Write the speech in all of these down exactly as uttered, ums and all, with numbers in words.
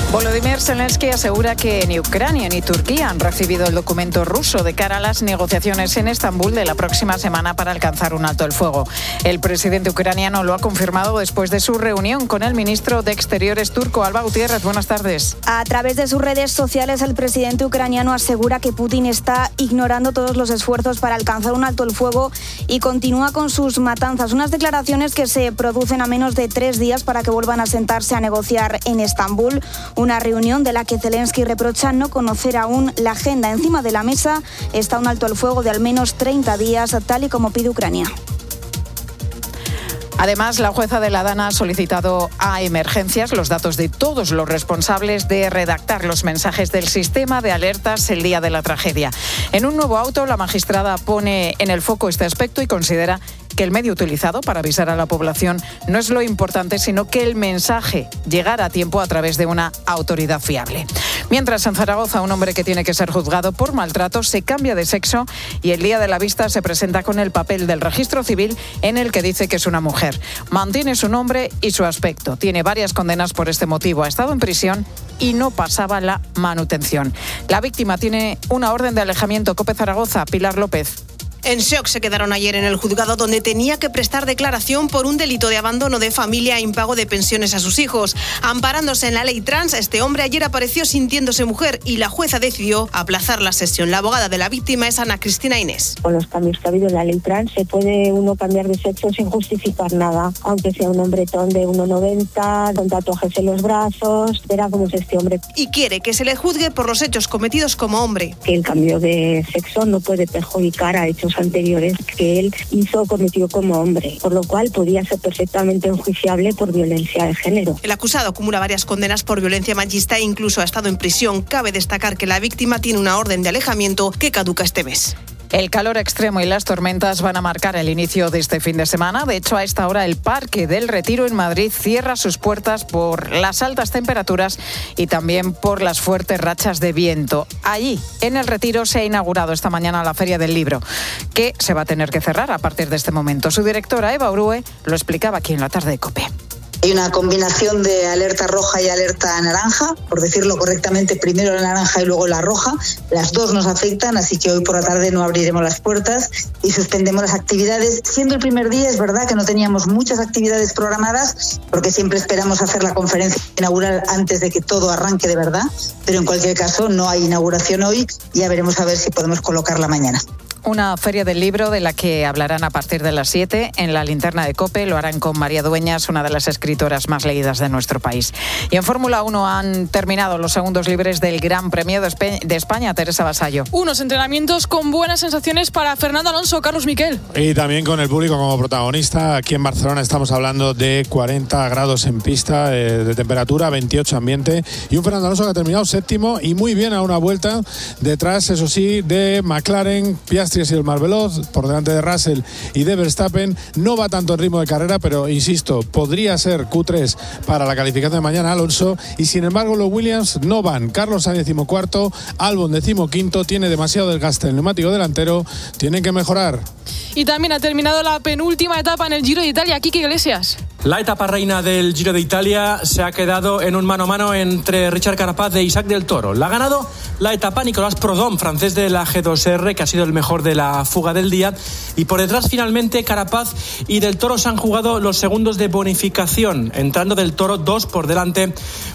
Volodymyr Zelensky asegura que ni Ucrania ni Turquía han recibido el documento ruso de cara a las negociaciones en Estambul de la próxima semana para alcanzar un alto el fuego. El presidente ucraniano lo ha confirmado después de su reunión con el ministro de Exteriores turco, Alba Gutiérrez. Buenas tardes. A través de sus redes sociales, el presidente ucraniano asegura que Putin está ignorando todos los esfuerzos para alcanzar un alto el fuego y continúa con sus matanzas. Unas declaraciones que se producen a menos de tres días para que vuelvan a sentarse a negociar en Estambul. Una reunión de la que Zelensky reprocha no conocer aún la agenda. Encima de la mesa está un alto el fuego de al menos treinta días, tal y como pide Ucrania. Además, la jueza de la Dana ha solicitado a Emergencias los datos de todos los responsables de redactar los mensajes del sistema de alertas el día de la tragedia. En un nuevo auto, la magistrada pone en el foco este aspecto y considera que el medio utilizado para avisar a la población no es lo importante, sino que el mensaje llegara a tiempo a través de una autoridad fiable. Mientras, en Zaragoza, un hombre que tiene que ser juzgado por maltrato se cambia de sexo y el día de la vista se presenta con el papel del registro civil en el que dice que es una mujer. Mantiene su nombre y su aspecto. Tiene varias condenas por este motivo. Ha estado en prisión y no pasaba la manutención. La víctima tiene una orden de alejamiento. COPE Zaragoza, Pilar López. En shock se quedaron ayer en el juzgado, donde tenía que prestar declaración por un delito de abandono de familia e impago de pensiones a sus hijos. Amparándose en la ley trans, este hombre ayer apareció sintiéndose mujer y la jueza decidió aplazar la sesión. La abogada de la víctima es Ana Cristina Inés. Con los cambios que ha habido en la ley trans se puede uno cambiar de sexo sin justificar nada, aunque sea un hombretón de uno noventa, con tatuajes en los brazos. Verá cómo es este hombre. Y quiere que se le juzgue por los hechos cometidos como hombre. Que el cambio de sexo no puede perjudicar a hechos anteriores que él hizo o cometió como hombre, por lo cual podía ser perfectamente enjuiciable por violencia de género. El acusado acumula varias condenas por violencia machista e incluso ha estado en prisión. Cabe destacar que la víctima tiene una orden de alejamiento que caduca este mes. El calor extremo y las tormentas van a marcar el inicio de este fin de semana. De hecho, a esta hora el Parque del Retiro en Madrid cierra sus puertas por las altas temperaturas y también por las fuertes rachas de viento. Allí, en el Retiro, se ha inaugurado esta mañana la Feria del Libro, que se va a tener que cerrar a partir de este momento. Su directora, Eva Urue, lo explicaba aquí en la tarde de COPE. Hay una combinación de alerta roja y alerta naranja, por decirlo correctamente, primero la naranja y luego la roja. Las dos nos afectan, así que hoy por la tarde no abriremos las puertas y suspendemos las actividades. Siendo el primer día, es verdad que no teníamos muchas actividades programadas, porque siempre esperamos hacer la conferencia inaugural antes de que todo arranque de verdad, pero en cualquier caso no hay inauguración hoy, ya veremos a ver si podemos colocarla mañana. Una feria del libro de la que hablarán a partir de las siete en la linterna de COPE. Lo harán con María Dueñas, una de las escritoras más leídas de nuestro país. Y en Fórmula uno han terminado los segundos libres del Gran Premio de España. Teresa Vasallo. Unos entrenamientos con buenas sensaciones para Fernando Alonso, Carlos Miquel. Y también con el público como protagonista. Aquí en Barcelona estamos hablando de cuarenta grados en pista eh, de temperatura, veintiocho ambiente. Y un Fernando Alonso que ha terminado séptimo y muy bien a una vuelta. Detrás, eso sí, de McLaren, Piastri ha sido el más veloz, por delante de Russell y de Verstappen. No va tanto en ritmo de carrera, pero insisto, podría ser Q tres para la calificación de mañana Alonso, y sin embargo los Williams no van. Carlos Sainz decimocuarto, Albon decimoquinto, tiene demasiado desgaste el neumático delantero, tienen que mejorar. Y también ha terminado la penúltima etapa en el Giro de Italia. Quique Iglesias. La etapa reina del Giro de Italia se ha quedado en un mano a mano entre Richard Carapaz e Isaac del Toro. La ha ganado la etapa Nicolas Proudhon, francés de la G dos R, que ha sido el mejor de la fuga del día. Y por detrás, finalmente, Carapaz y del Toro se han jugado los segundos de bonificación, entrando del Toro dos por delante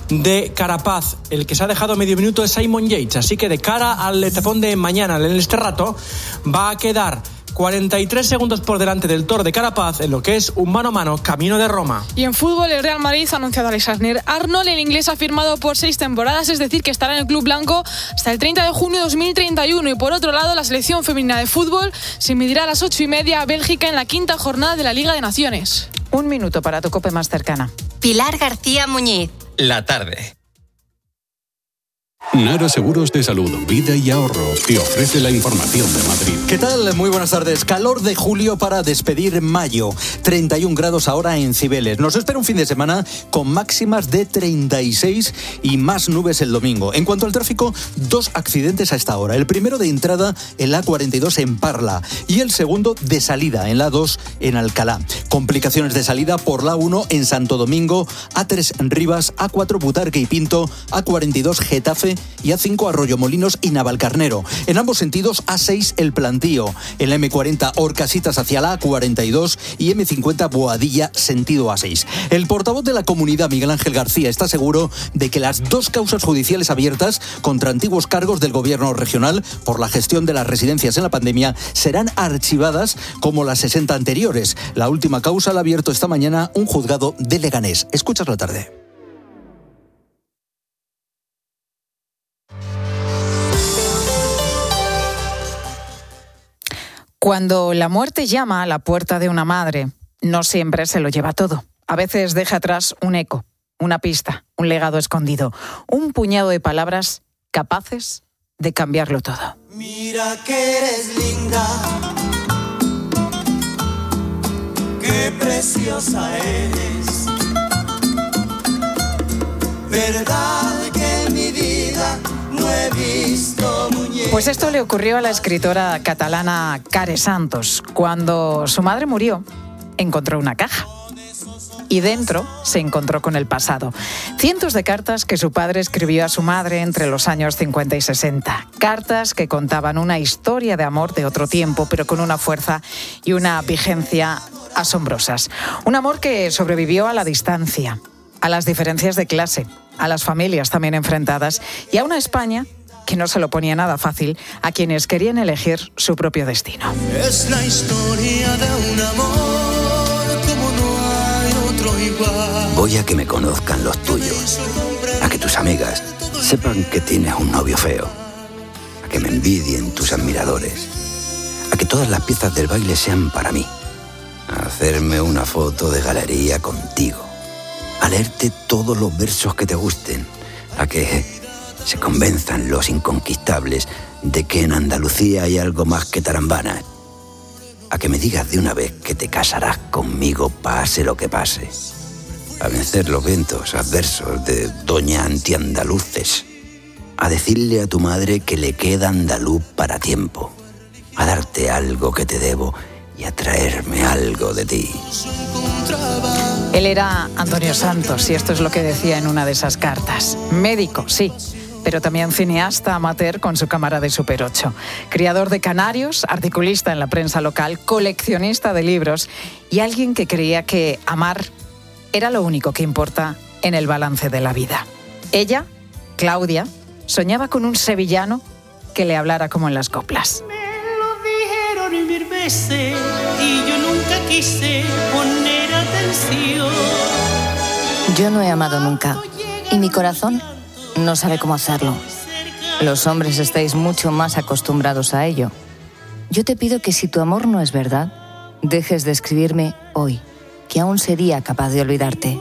de Carapaz. El que se ha dejado medio minuto es Simon Yates. Así que de cara al etapón de mañana en este rato, va a quedar cuarenta y tres segundos por delante del Toro de Carapaz en lo que es un mano a mano camino de Roma. Y en fútbol, el Real Madrid ha anunciado a Alexander Arnold. El inglés ha firmado por seis temporadas, es decir, que estará en el club blanco hasta el treinta de junio de dos mil treinta y uno. Y por otro lado, la selección femenina de fútbol se medirá a las ocho y media a Bélgica en la quinta jornada de la Liga de Naciones. Un minuto para tu COPE más cercana. Pilar García Muñiz. La tarde. Nara Seguros de Salud, Vida y Ahorro te ofrece la información de Madrid. ¿Qué tal? Muy buenas tardes. Calor de julio para despedir mayo. treinta y un grados ahora en Cibeles. Nos espera un fin de semana con máximas de treinta y seis y más nubes el domingo. En cuanto al tráfico, dos accidentes a esta hora. El primero de entrada en la A cuarenta y dos en Parla y el segundo de salida en la A dos en Alcalá. Complicaciones de salida por la A uno en Santo Domingo, A tres Rivas, A cuatro Butarque y Pinto, A cuarenta y dos Getafe y A cinco Arroyomolinos y Navalcarnero. En ambos sentidos, A seis El Plantío. En la eme cuarenta Orcasitas hacia la A cuarenta y dos y eme cincuenta Boadilla sentido A seis. El portavoz de la comunidad, Miguel Ángel García, está seguro de que las dos causas judiciales abiertas contra antiguos cargos del gobierno regional por la gestión de las residencias en la pandemia serán archivadas como las sesenta anteriores. La última causa la ha abierto esta mañana un juzgado de Leganés. Escuchas la tarde. Cuando la muerte llama a la puerta de una madre, no siempre se lo lleva todo. A veces deja atrás un eco, una pista, un legado escondido, un puñado de palabras capaces de cambiarlo todo. Mira que eres linda, qué preciosa eres. Verdad que en mi vida no he visto muñeca. Pues esto le ocurrió a la escritora catalana Care Santos. Cuando su madre murió, encontró una caja. Y dentro se encontró con el pasado. Cientos de cartas que su padre escribió a su madre entre los años cincuenta y sesenta. Cartas que contaban una historia de amor de otro tiempo, pero con una fuerza y una vigencia asombrosas. Un amor que sobrevivió a la distancia, a las diferencias de clase, a las familias también enfrentadas y a una España que no se lo ponía nada fácil a quienes querían elegir su propio destino. Es la historia de un amor como no hay otro igual. Voy a que me conozcan los tuyos, a que tus amigas sepan que tienes un novio feo, a que me envidien tus admiradores, a que todas las piezas del baile sean para mí, a hacerme una foto de galería contigo, a leerte todos los versos que te gusten, a que se convenzan los inconquistables de que en Andalucía hay algo más que tarambanas, a que me digas de una vez que te casarás conmigo pase lo que pase, a vencer los vientos adversos de doña antiandaluces, a decirle a tu madre que le queda andaluz para tiempo, a darte algo que te debo y a traerme algo de ti. Él era Antonio Santos y esto es lo que decía en una de esas cartas. Médico, sí, pero también cineasta amateur con su cámara de Super ocho. Criador de canarios, articulista en la prensa local, coleccionista de libros y alguien que creía que amar era lo único que importa en el balance de la vida. Ella, Claudia, soñaba con un sevillano que le hablara como en las coplas. Me lo dijeron mil veces y yo nunca quise poner atención. Yo no he amado nunca y mi corazón no sabe cómo hacerlo. Los hombres estáis mucho más acostumbrados a ello. Yo te pido que si tu amor no es verdad, dejes de escribirme hoy, que aún sería capaz de olvidarte.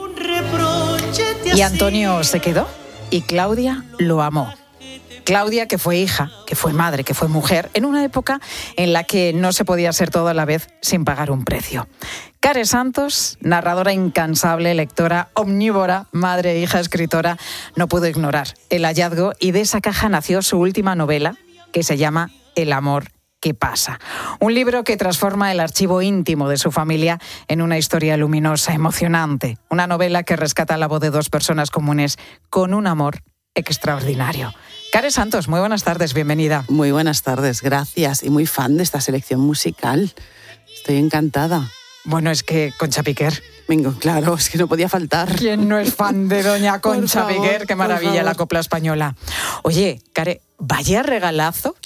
Y Antonio se quedó y Claudia lo amó. Claudia, que fue hija, que fue madre, que fue mujer, en una época en la que no se podía ser todo a la vez sin pagar un precio. Care Santos, narradora incansable, lectora omnívora, madre, hija, escritora, no pudo ignorar el hallazgo y de esa caja nació su última novela, que se llama El amor que pasa. Un libro que transforma el archivo íntimo de su familia en una historia luminosa, emocionante. Una novela que rescata la voz de dos personas comunes con un amor extraordinario. Care Santos, muy buenas tardes, bienvenida. Muy buenas tardes, gracias. Y muy fan de esta selección musical. Estoy encantada. Bueno, es que Concha Piquer. Vengo, claro, es que no podía faltar. ¿Quién no es fan de doña Concha favor, Piquer? Qué maravilla la copla española. Oye, Care, vaya regalazo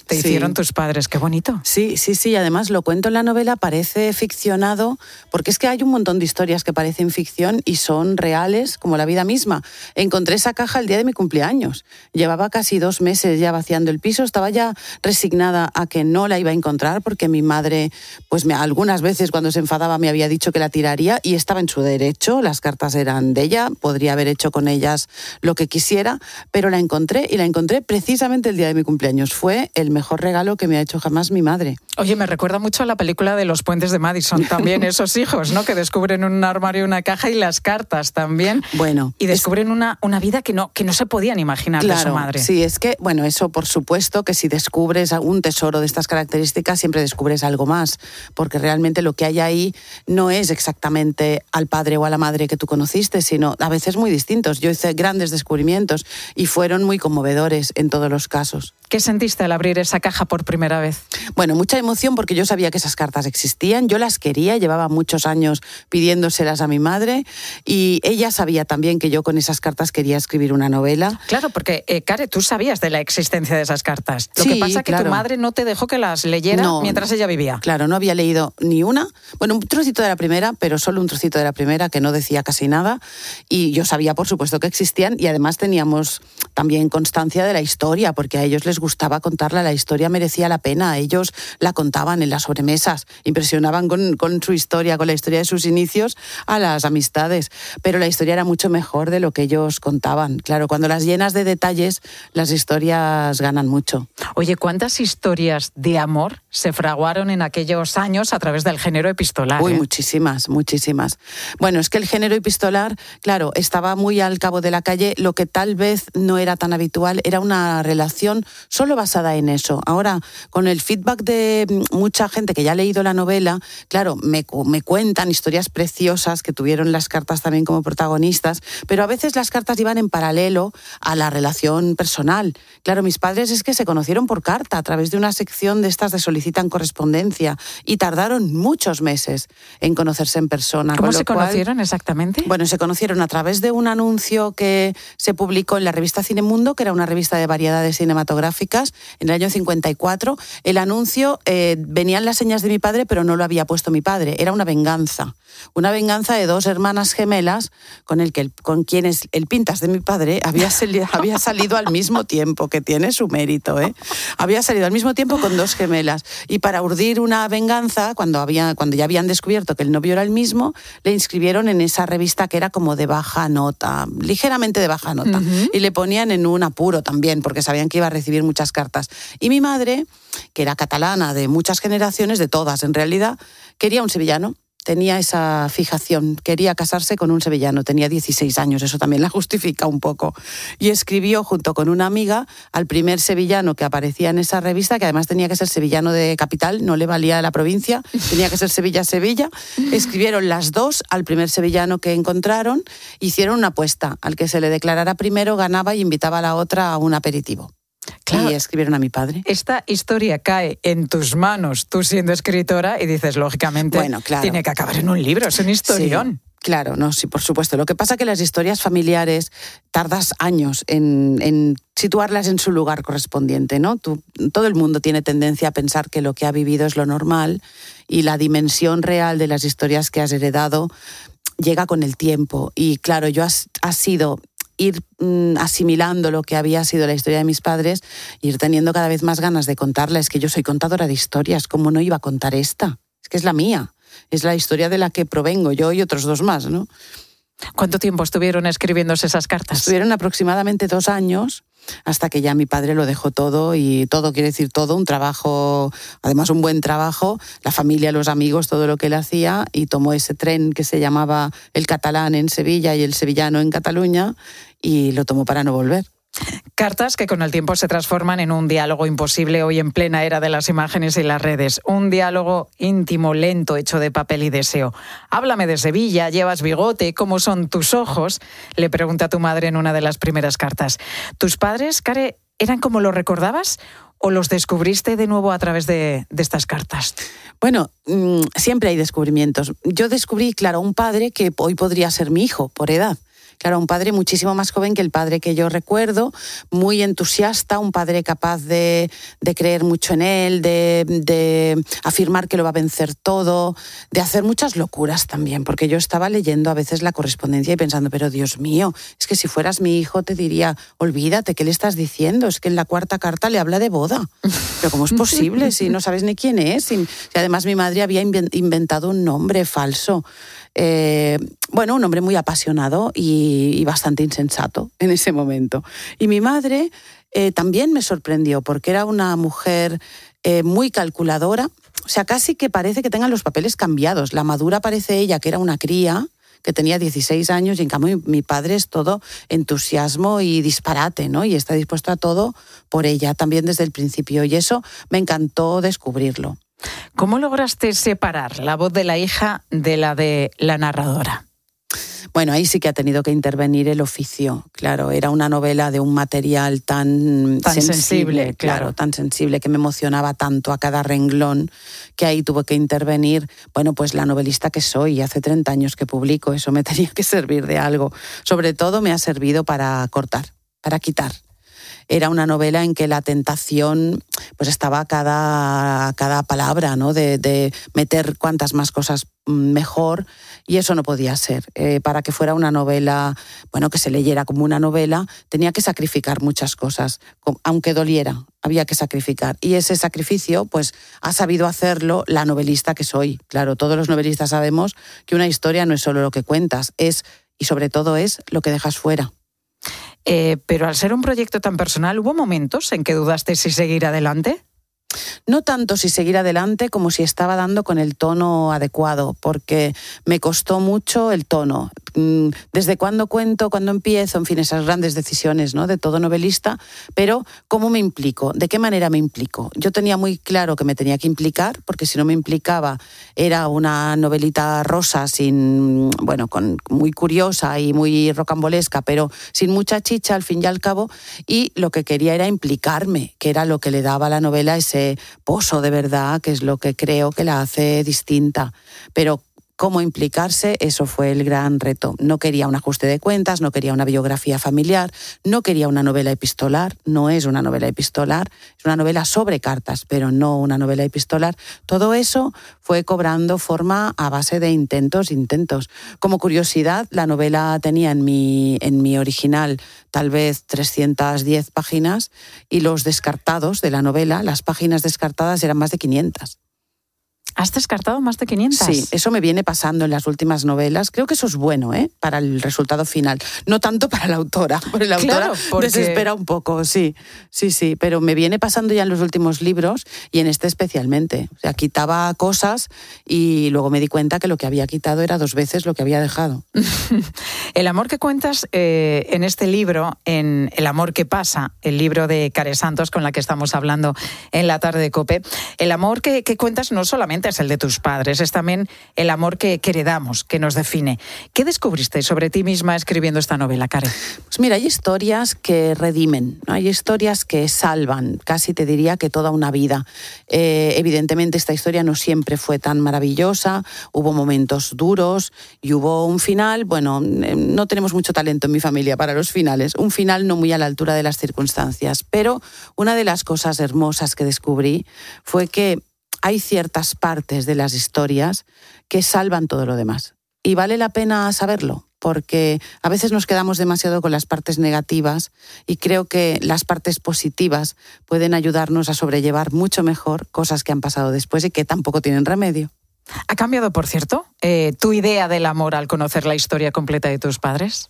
te Sí. hicieron tus padres, qué bonito. Sí, sí, sí, además lo cuento en la novela, parece ficcionado, porque es que hay un montón de historias que parecen ficción y son reales como la vida misma. Encontré esa caja el día de mi cumpleaños, llevaba casi dos meses ya vaciando el piso, estaba ya resignada a que no la iba a encontrar porque mi madre, pues me, algunas veces cuando se enfadaba me había dicho que la tiraría y estaba en su derecho, las cartas eran de ella, podría haber hecho con ellas lo que quisiera, pero la encontré y la encontré precisamente el día de mi cumpleaños. Fue el mejor regalo que me ha hecho jamás mi madre. Oye, me recuerda mucho a la película de Los puentes de Madison, también esos hijos, ¿no? Que descubren un armario, una caja y las cartas también. Bueno. Y descubren es... una, una vida que no, que no se podían imaginar claro, de su madre. Sí, es que, bueno, eso por supuesto que si descubres un tesoro de estas características siempre descubres algo más, porque realmente lo que hay ahí no es exactamente al padre o a la madre que tú conociste, sino a veces muy distintos. Yo hice grandes descubrimientos y fueron muy conmovedores en todos los casos. ¿Qué sentiste al abrir esa caja por primera vez? Bueno, mucha emoción porque yo sabía que esas cartas existían, yo las quería, llevaba muchos años pidiéndoselas a mi madre y ella sabía también que yo con esas cartas quería escribir una novela. Claro, porque, eh, Care, tú sabías de la existencia de esas cartas. Lo Sí, que pasa es que claro. tu madre no te dejó que las leyera No, mientras ella vivía. Claro, no había leído ni una, bueno, un trocito de la primera, pero solo un trocito de la primera que no decía casi nada y yo sabía, por supuesto, que existían y además teníamos también constancia de la historia, porque a ellos les gustaba contarla, la historia merecía la pena, ellos la contaban en las sobremesas, impresionaban con, con su historia, con la historia de sus inicios a las amistades, pero la historia era mucho mejor de lo que ellos contaban. Claro, cuando las llenas de detalles, las historias ganan mucho. Oye, ¿cuántas historias de amor se fraguaron en aquellos años a través del género epistolar? Uy, ¿eh? muchísimas, muchísimas. Bueno, es que el género epistolar, claro, estaba muy al cabo de la calle, lo que tal vez no era tan habitual, era una relación solo basada en eso. Ahora, con el feedback de mucha gente que ya ha leído la novela, claro, me, me cuentan historias preciosas que tuvieron las cartas también como protagonistas, pero a veces las cartas iban en paralelo a la relación personal. Claro, mis padres es que se conocieron por carta, a través de una sección de estas de solicitan correspondencia, y tardaron muchos meses en conocerse en persona. ¿Cómo con se lo cual, conocieron exactamente? Bueno, se conocieron a través de un anuncio que se publicó en la revista Cinemundo, que era una revista de variedades cinematográficas, en el año cincuenta y cuatro. El anuncio, eh, venían las señas de mi padre, pero no lo había puesto mi padre. Era una venganza. Una venganza de dos hermanas gemelas con, el que el, con quienes el pintas de mi padre había, sali- había salido al mismo tiempo, que tiene su mérito, ¿eh? Había salido al mismo tiempo con dos gemelas. Y para urdir una venganza, cuando, había, cuando ya habían descubierto que el novio era el mismo, le inscribieron en esa revista que era como de baja nota, ligeramente de baja nota. Uh-huh. Y le ponían en un apuro también, porque sabían que iba a recibir muchas cartas. Y mi madre, que era catalana de muchas generaciones, de todas en realidad, quería un sevillano. Tenía esa fijación, quería casarse con un sevillano, tenía dieciséis años, eso también la justifica un poco. Y escribió junto con una amiga al primer sevillano que aparecía en esa revista, que además tenía que ser sevillano de capital, no le valía la provincia, tenía que ser Sevilla-Sevilla. Escribieron las dos al primer sevillano que encontraron, hicieron una apuesta, al que se le declarara primero ganaba y invitaba a la otra a un aperitivo. Claro, y escribieron a mi padre. Esta historia cae en tus manos, tú siendo escritora, y dices, lógicamente, bueno, claro. tiene que acabar en un libro, es un historión. Sí, claro, no, sí, por supuesto. Lo que pasa es que las historias familiares tardas años en, en situarlas en su lugar correspondiente, ¿no? Tú, todo el mundo tiene tendencia a pensar que lo que ha vivido es lo normal y la dimensión real de las historias que has heredado llega con el tiempo. Y claro, yo has, has sido... ir mm, asimilando lo que había sido la historia de mis padres, ir teniendo cada vez más ganas de contarla. Es que yo soy contadora de historias, ¿cómo no iba a contar esta? Es que es la mía, es la historia de la que provengo yo y otros dos más, ¿no? ¿Cuánto tiempo estuvieron escribiéndose esas cartas? Estuvieron aproximadamente dos años, hasta que ya mi padre lo dejó todo, y todo quiere decir todo, un trabajo, además un buen trabajo, la familia, los amigos, todo lo que él hacía, y tomó ese tren que se llamaba el catalán en Sevilla y el sevillano en Cataluña, y lo tomó para no volver. Cartas que con el tiempo se transforman en un diálogo imposible hoy en plena era de las imágenes y las redes. Un diálogo íntimo, lento, hecho de papel y deseo. Háblame de Sevilla, llevas bigote, ¿cómo son tus ojos? Le pregunta a tu madre en una de las primeras cartas. ¿Tus padres, Care, eran como lo recordabas o los descubriste de nuevo a través de, de estas cartas? Bueno, mmm, siempre hay descubrimientos. Yo descubrí, claro, un padre que hoy podría ser mi hijo, por edad. Claro, un padre muchísimo más joven que el padre que yo recuerdo, muy entusiasta, un padre capaz de, de creer mucho en él, de, de afirmar que lo va a vencer todo, de hacer muchas locuras también, porque yo estaba leyendo a veces la correspondencia y pensando, pero Dios mío, es que si fueras mi hijo te diría, olvídate, ¿qué le estás diciendo? Es que en la cuarta carta le habla de boda. Pero ¿cómo es posible si no sabes ni quién es? Y, y además mi madre había inventado un nombre falso. Eh, bueno, un hombre muy apasionado y, y bastante insensato en ese momento. Y mi madre eh, también me sorprendió porque era una mujer eh, muy calculadora, o sea, casi que parece que tengan los papeles cambiados. La madura parece ella que era una cría, que tenía dieciséis años, y en cambio mi padre es todo entusiasmo y disparate, ¿no? Y está dispuesto a todo por ella, también desde el principio, y eso me encantó descubrirlo. ¿Cómo lograste separar la voz de la hija de la de la narradora? Bueno, ahí sí que ha tenido que intervenir el oficio, claro, era una novela de un material tan, tan sensible, sensible claro. claro, tan sensible, que me emocionaba tanto a cada renglón, que ahí tuvo que intervenir, bueno, pues la novelista que soy, hace treinta años que publico, eso me tenía que servir de algo. Sobre todo me ha servido para cortar, para quitar. Era una novela en que la tentación pues estaba a cada, a cada palabra, ¿no? De, de meter cuantas más cosas mejor, y eso no podía ser. Eh, para que fuera una novela, bueno, que se leyera como una novela, tenía que sacrificar muchas cosas, aunque doliera, había que sacrificar. Y ese sacrificio, pues, ha sabido hacerlo la novelista que soy. Claro, todos los novelistas sabemos que una historia no es solo lo que cuentas, es, y sobre todo es, lo que dejas fuera. Eh, pero al ser un proyecto tan personal, ¿hubo momentos en que dudaste si seguir adelante? No tanto si seguir adelante como si estaba dando con el tono adecuado, porque me costó mucho el tono. Desde cuándo cuento, cuándo empiezo, en fin, esas grandes decisiones, ¿no?, de todo novelista, pero ¿cómo me implico? ¿De qué manera me implico? Yo tenía muy claro que me tenía que implicar, porque si no me implicaba era una novelita rosa, sin, bueno, con, muy curiosa y muy rocambolesca, pero sin mucha chicha al fin y al cabo, y lo que quería era implicarme, que era lo que le daba a la novela ese pozo de verdad, que es lo que creo que la hace distinta. Pero cómo implicarse, eso fue el gran reto. No quería un ajuste de cuentas, no quería una biografía familiar, no quería una novela epistolar, no es una novela epistolar, es una novela sobre cartas, pero no una novela epistolar. Todo eso fue cobrando forma a base de intentos, intentos. Como curiosidad, la novela tenía en mi, en mi original tal vez trescientas diez páginas, y los descartados de la novela, las páginas descartadas eran más de quinientas. ¿Has descartado más de quinientas? Sí, eso me viene pasando en las últimas novelas. Creo que eso es bueno, ¿eh?, para el resultado final. No tanto para la autora, porque la autora claro, porque... desespera un poco, sí, sí, sí. Pero me viene pasando ya en los últimos libros, y en este especialmente. O sea, quitaba cosas y luego me di cuenta que lo que había quitado era dos veces lo que había dejado. El amor que cuentas eh, en este libro, en El amor que pasa, el libro de Care Santos con la que estamos hablando en la tarde de COPE, el amor que, que cuentas no solamente es el de tus padres, es también el amor que, que heredamos, que nos define. ¿Qué descubriste sobre ti misma escribiendo esta novela, Care? Pues mira, hay historias que redimen, ¿no? Hay historias que salvan, casi te diría que toda una vida. Eh, evidentemente esta historia no siempre fue tan maravillosa, hubo momentos duros y hubo un final, bueno, no tenemos mucho talento en mi familia para los finales, un final no muy a la altura de las circunstancias, pero una de las cosas hermosas que descubrí fue que hay ciertas partes de las historias que salvan todo lo demás. Y vale la pena saberlo, porque a veces nos quedamos demasiado con las partes negativas, y creo que las partes positivas pueden ayudarnos a sobrellevar mucho mejor cosas que han pasado después y que tampoco tienen remedio. ¿Ha cambiado, por cierto, eh, tu idea del amor al conocer la historia completa de tus padres?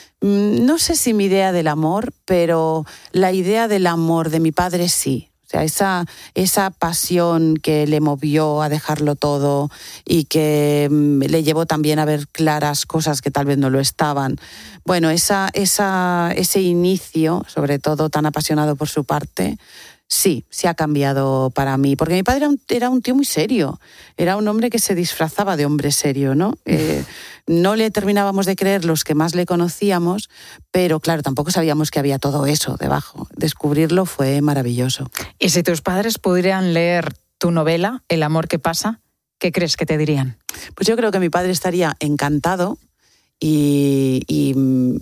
No sé si mi idea del amor, pero la idea del amor de mi padre sí. O sea, esa, esa pasión que le movió a dejarlo todo y que le llevó también a ver claras cosas que tal vez no lo estaban. Bueno, esa, esa, ese inicio, sobre todo tan apasionado por su parte, sí, sí ha cambiado para mí. Porque mi padre era un, era un tío muy serio. Era un hombre que se disfrazaba de hombre serio, ¿no? Eh, no le terminábamos de creer los que más le conocíamos, pero claro, tampoco sabíamos que había todo eso debajo. Descubrirlo fue maravilloso. ¿Y si tus padres pudieran leer tu novela, El amor que pasa, qué crees que te dirían? Pues yo creo que mi padre estaría encantado. Y, y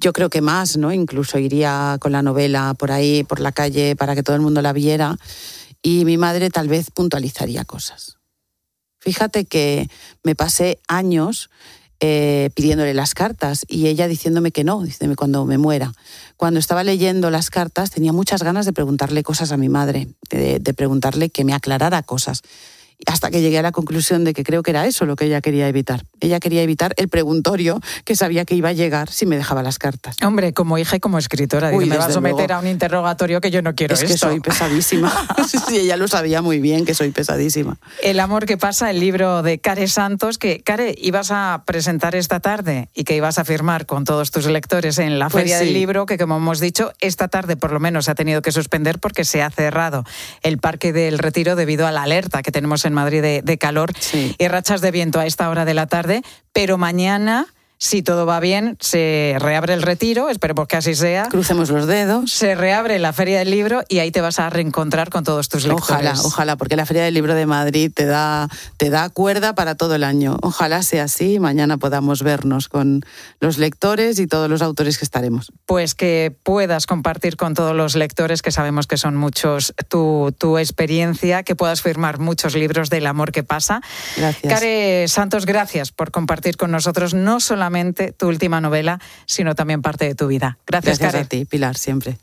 yo creo que más, ¿no? Incluso iría con la novela por ahí, por la calle, para que todo el mundo la viera. Y mi madre tal vez puntualizaría cosas. Fíjate que me pasé años eh, pidiéndole las cartas y ella diciéndome que no, diciéndome cuando me muera. Cuando estaba leyendo las cartas tenía muchas ganas de preguntarle cosas a mi madre, de, de preguntarle que me aclarara cosas. Hasta que llegué a la conclusión de que creo que era eso lo que ella quería evitar. Ella quería evitar el preguntorio que sabía que iba a llegar si me dejaba las cartas. Hombre, como hija y como escritora, Uy, me vas a someter luego a un interrogatorio que yo no quiero. Es esto. que soy pesadísima. Sí, ella lo sabía muy bien, que soy pesadísima. El amor que pasa, el libro de Care Santos, que, Care, ibas a presentar esta tarde y que ibas a firmar con todos tus lectores en la pues Feria sí. del Libro, que como hemos dicho, esta tarde por lo menos se ha tenido que suspender porque se ha cerrado el Parque del Retiro debido a la alerta que tenemos en Madrid de, de calor sí. y rachas de viento a esta hora de la tarde, pero mañana, si todo va bien, se reabre el Retiro, esperemos que así sea. Crucemos los dedos. Se reabre la Feria del Libro y ahí te vas a reencontrar con todos tus lectores. Ojalá, ojalá, porque la Feria del Libro de Madrid te da, te da cuerda para todo el año. Ojalá sea así y mañana podamos vernos con los lectores y todos los autores que estaremos. Pues que puedas compartir con todos los lectores, que sabemos que son muchos, tu, tu experiencia, que puedas firmar muchos libros del amor que pasa. Gracias. Care Santos, gracias por compartir con nosotros no solamente tu última novela, sino también parte de tu vida. Gracias, Gracias Care. a ti, Pilar, siempre.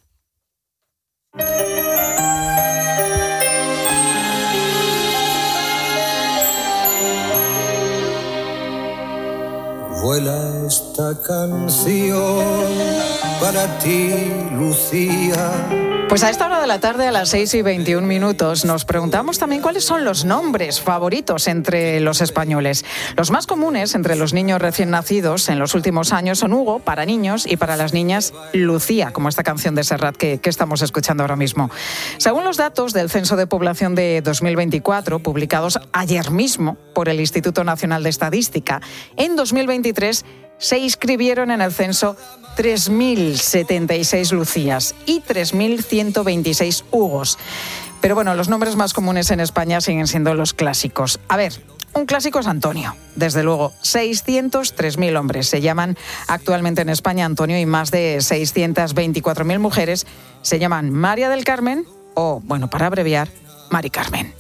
Vuela esta canción para ti, Lucía. Pues a esta hora de la tarde, a las seis y veintiún minutos, nos preguntamos también cuáles son los nombres favoritos entre los españoles. Los más comunes entre los niños recién nacidos en los últimos años son Hugo, para niños, y para las niñas, Lucía, como esta canción de Serrat que, que estamos escuchando ahora mismo. Según los datos del Censo de Población de dos mil veinticuatro, publicados ayer mismo por el Instituto Nacional de Estadística, en dos mil veintitrés se inscribieron en el censo tres mil setenta y seis Lucías y tres mil ciento veintiséis Hugos. Pero bueno, los nombres más comunes en España siguen siendo los clásicos. A ver, un clásico es Antonio. Desde luego, seiscientos tres mil hombres se llaman actualmente en España Antonio y más de seiscientas veinticuatro mil mujeres se llaman María del Carmen o, bueno, para abreviar, Mari Carmen.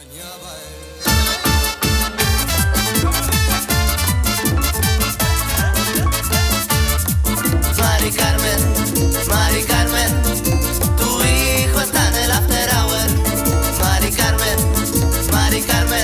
Mari Carmen, Mari Carmen, tu hijo está en el after hour. Mari Carmen, Mari Carmen,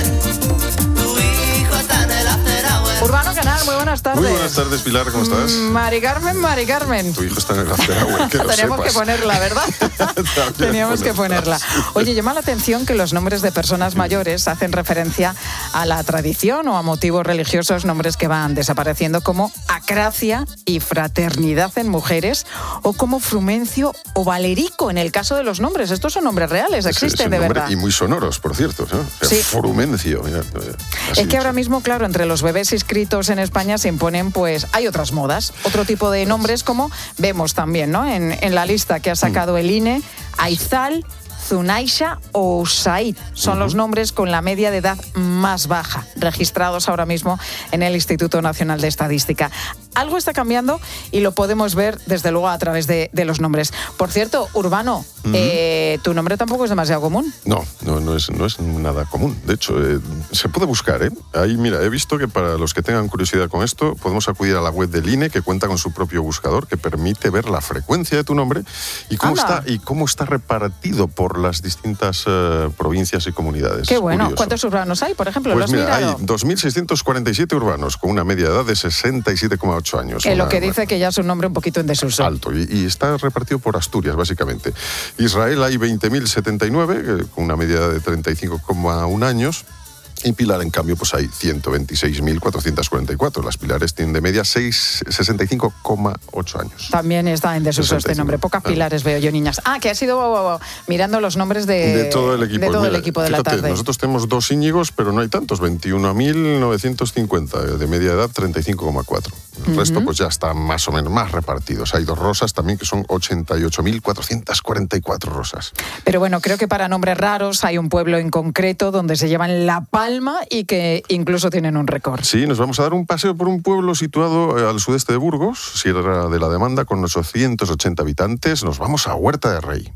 tu hijo está en el after hour. Urbano Canal, muy buenas tardes. Muy buenas tardes, Pilar, ¿cómo estás? Mari Carmen, Mari Carmen. Tu hijo está en el after hour, que lo Teníamos sepas. que ponerla, ¿verdad? Teníamos que ponerla. Oye, llama la atención que los nombres de personas mayores hacen referencia a la tradición o a motivos religiosos, nombres que van desapareciendo como Acracia y Fraternidad en mujeres, o como Frumencio o Valerico en el caso de los nombres. Estos son nombres reales, existen de verdad. Y muy sonoros, por cierto, ¿no? Sí. Frumencio. Mira, así es que ahora mismo, claro, entre los bebés inscritos en España se imponen, pues, hay otras modas, otro tipo de nombres, como vemos también, ¿no? En, en la lista que ha sacado mm. el I N E, Aizal, Zunaisha o Usaid son uh-huh. los nombres con la media de edad más baja, registrados ahora mismo en el Instituto Nacional de Estadística. Algo está cambiando y lo podemos ver, desde luego, a través de, de los nombres. Por cierto, Urbano, uh-huh. eh, tu nombre tampoco es demasiado común. No, no, no es, no es nada común. De hecho, eh, se puede buscar, ¿eh? Ahí, mira, he visto que para los que tengan curiosidad con esto, podemos acudir a la web del I N E, que cuenta con su propio buscador, que permite ver la frecuencia de tu nombre y cómo, está, y cómo está repartido por las distintas uh, provincias y comunidades. Qué bueno. Curioso. ¿Cuántos urbanos hay, por ejemplo? Pues ¿Lo has mira, mirado? hay dos mil seiscientos cuarenta y siete urbanos con una media de edad de sesenta y siete coma ocho años. Que una, lo que dice que ya es un nombre un poquito en desuso. Alto. Y, y está repartido por Asturias, básicamente. Israel hay veinte mil setenta y nueve, eh, con una media de edad de treinta y cinco coma uno años. Y Pilar, en cambio, pues hay ciento veintiséis mil cuatrocientos cuarenta y cuatro. Las Pilares tienen de media sesenta y cinco coma ocho años. También está en desuso sesenta y cinco. Este nombre. Pocas Pilares veo yo, niñas. Ah, que has ido mirando los nombres de, de todo el equipo, de, todo Mira, el equipo de fíjate, la tarde. Nosotros tenemos dos Íñigos, pero no hay tantos. veintiuno mil novecientos cincuenta, de media edad treinta y cinco coma cuatro. El uh-huh. resto pues ya están más o menos más repartidos. Hay dos Rosas también, que son ochenta y ocho mil cuatrocientos cuarenta y cuatro Rosas. Pero bueno, creo que para nombres raros hay un pueblo en concreto donde se llevan la palma Palma y que incluso tienen un récord. Sí, nos vamos a dar un paseo por un pueblo situado al sudeste de Burgos, Sierra de la Demanda, con ochocientos ochenta habitantes. Nos vamos a Huerta de Rey.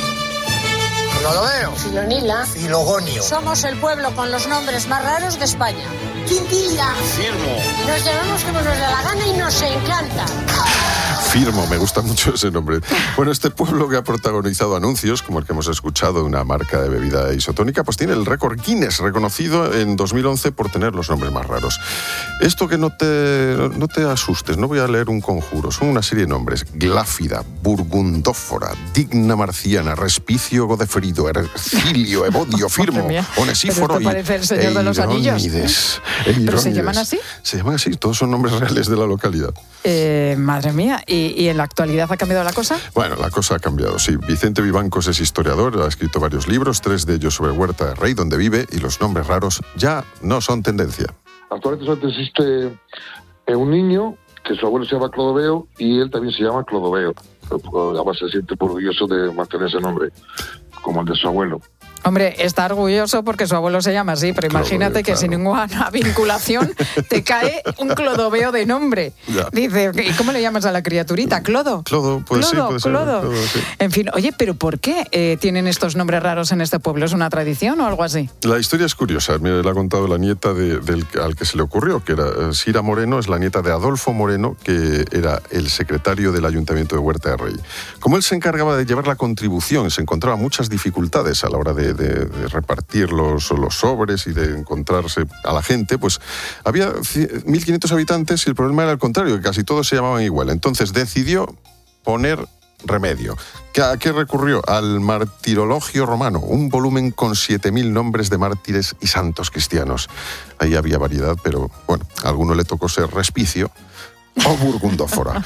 Clodoveo, Filonila, Filogonio. Somos el pueblo con los nombres más raros de España. Quintilla. Firmo. Nos llamamos como nos da la gana y nos encanta. Firmo, me gusta mucho ese nombre. Bueno, este pueblo que ha protagonizado anuncios, como el que hemos escuchado de una marca de bebida isotónica, pues tiene el récord Guinness, reconocido en dos mil once por tener los nombres más raros. Esto que no te, no te asustes, no voy a leer un conjuro, son una serie de nombres: Gláfida, Burgundófora, Digna Marciana, Respicio Godefrido, Ercilio, Evodio, Firmo, Onesíforo y parece el Señor de los Anillos. ¿Pero se llaman así? Se llaman así, todos son nombres reales de la localidad. Eh, madre mía, ¿Y, ¿y en la actualidad ha cambiado la cosa? Bueno, la cosa ha cambiado, sí. Vicente Vivancos es historiador, ha escrito varios libros, tres de ellos sobre Huerta de Rey, donde vive, y los nombres raros ya no son tendencia. Actualmente solo existe un niño que su abuelo se llama Clodoveo y él también se llama Clodoveo. Además se siente orgulloso de mantener ese nombre, como el de su abuelo. Hombre, está orgulloso porque su abuelo se llama así, pero imagínate que claro, sin ninguna vinculación te cae un Clodoveo de nombre. Ya. Dice, ¿y cómo le llamas a la criaturita? ¿Clodo? Clodo, pues Clodo, sí, puede ser. Clodo. Clodo, sí. En fin, oye, ¿pero por qué eh, tienen estos nombres raros en este pueblo? ¿Es una tradición o algo así? La historia es curiosa. Me la ha contado la nieta de, del, al que se le ocurrió, que era Sira Moreno, es la nieta de Adolfo Moreno, que era el secretario del Ayuntamiento de Huerta de Rey. Como él se encargaba de llevar la contribución, se encontraba muchas dificultades a la hora de, de, de repartir los, los sobres y de encontrarse a la gente, pues había mil quinientos habitantes y el problema era el contrario, que casi todos se llamaban igual. Entonces decidió poner remedio. ¿A qué recurrió? Al Martirologio Romano, un volumen con siete mil nombres de mártires y santos cristianos. Ahí había variedad, pero bueno, a alguno le tocó ser Respicio o Burgundófora.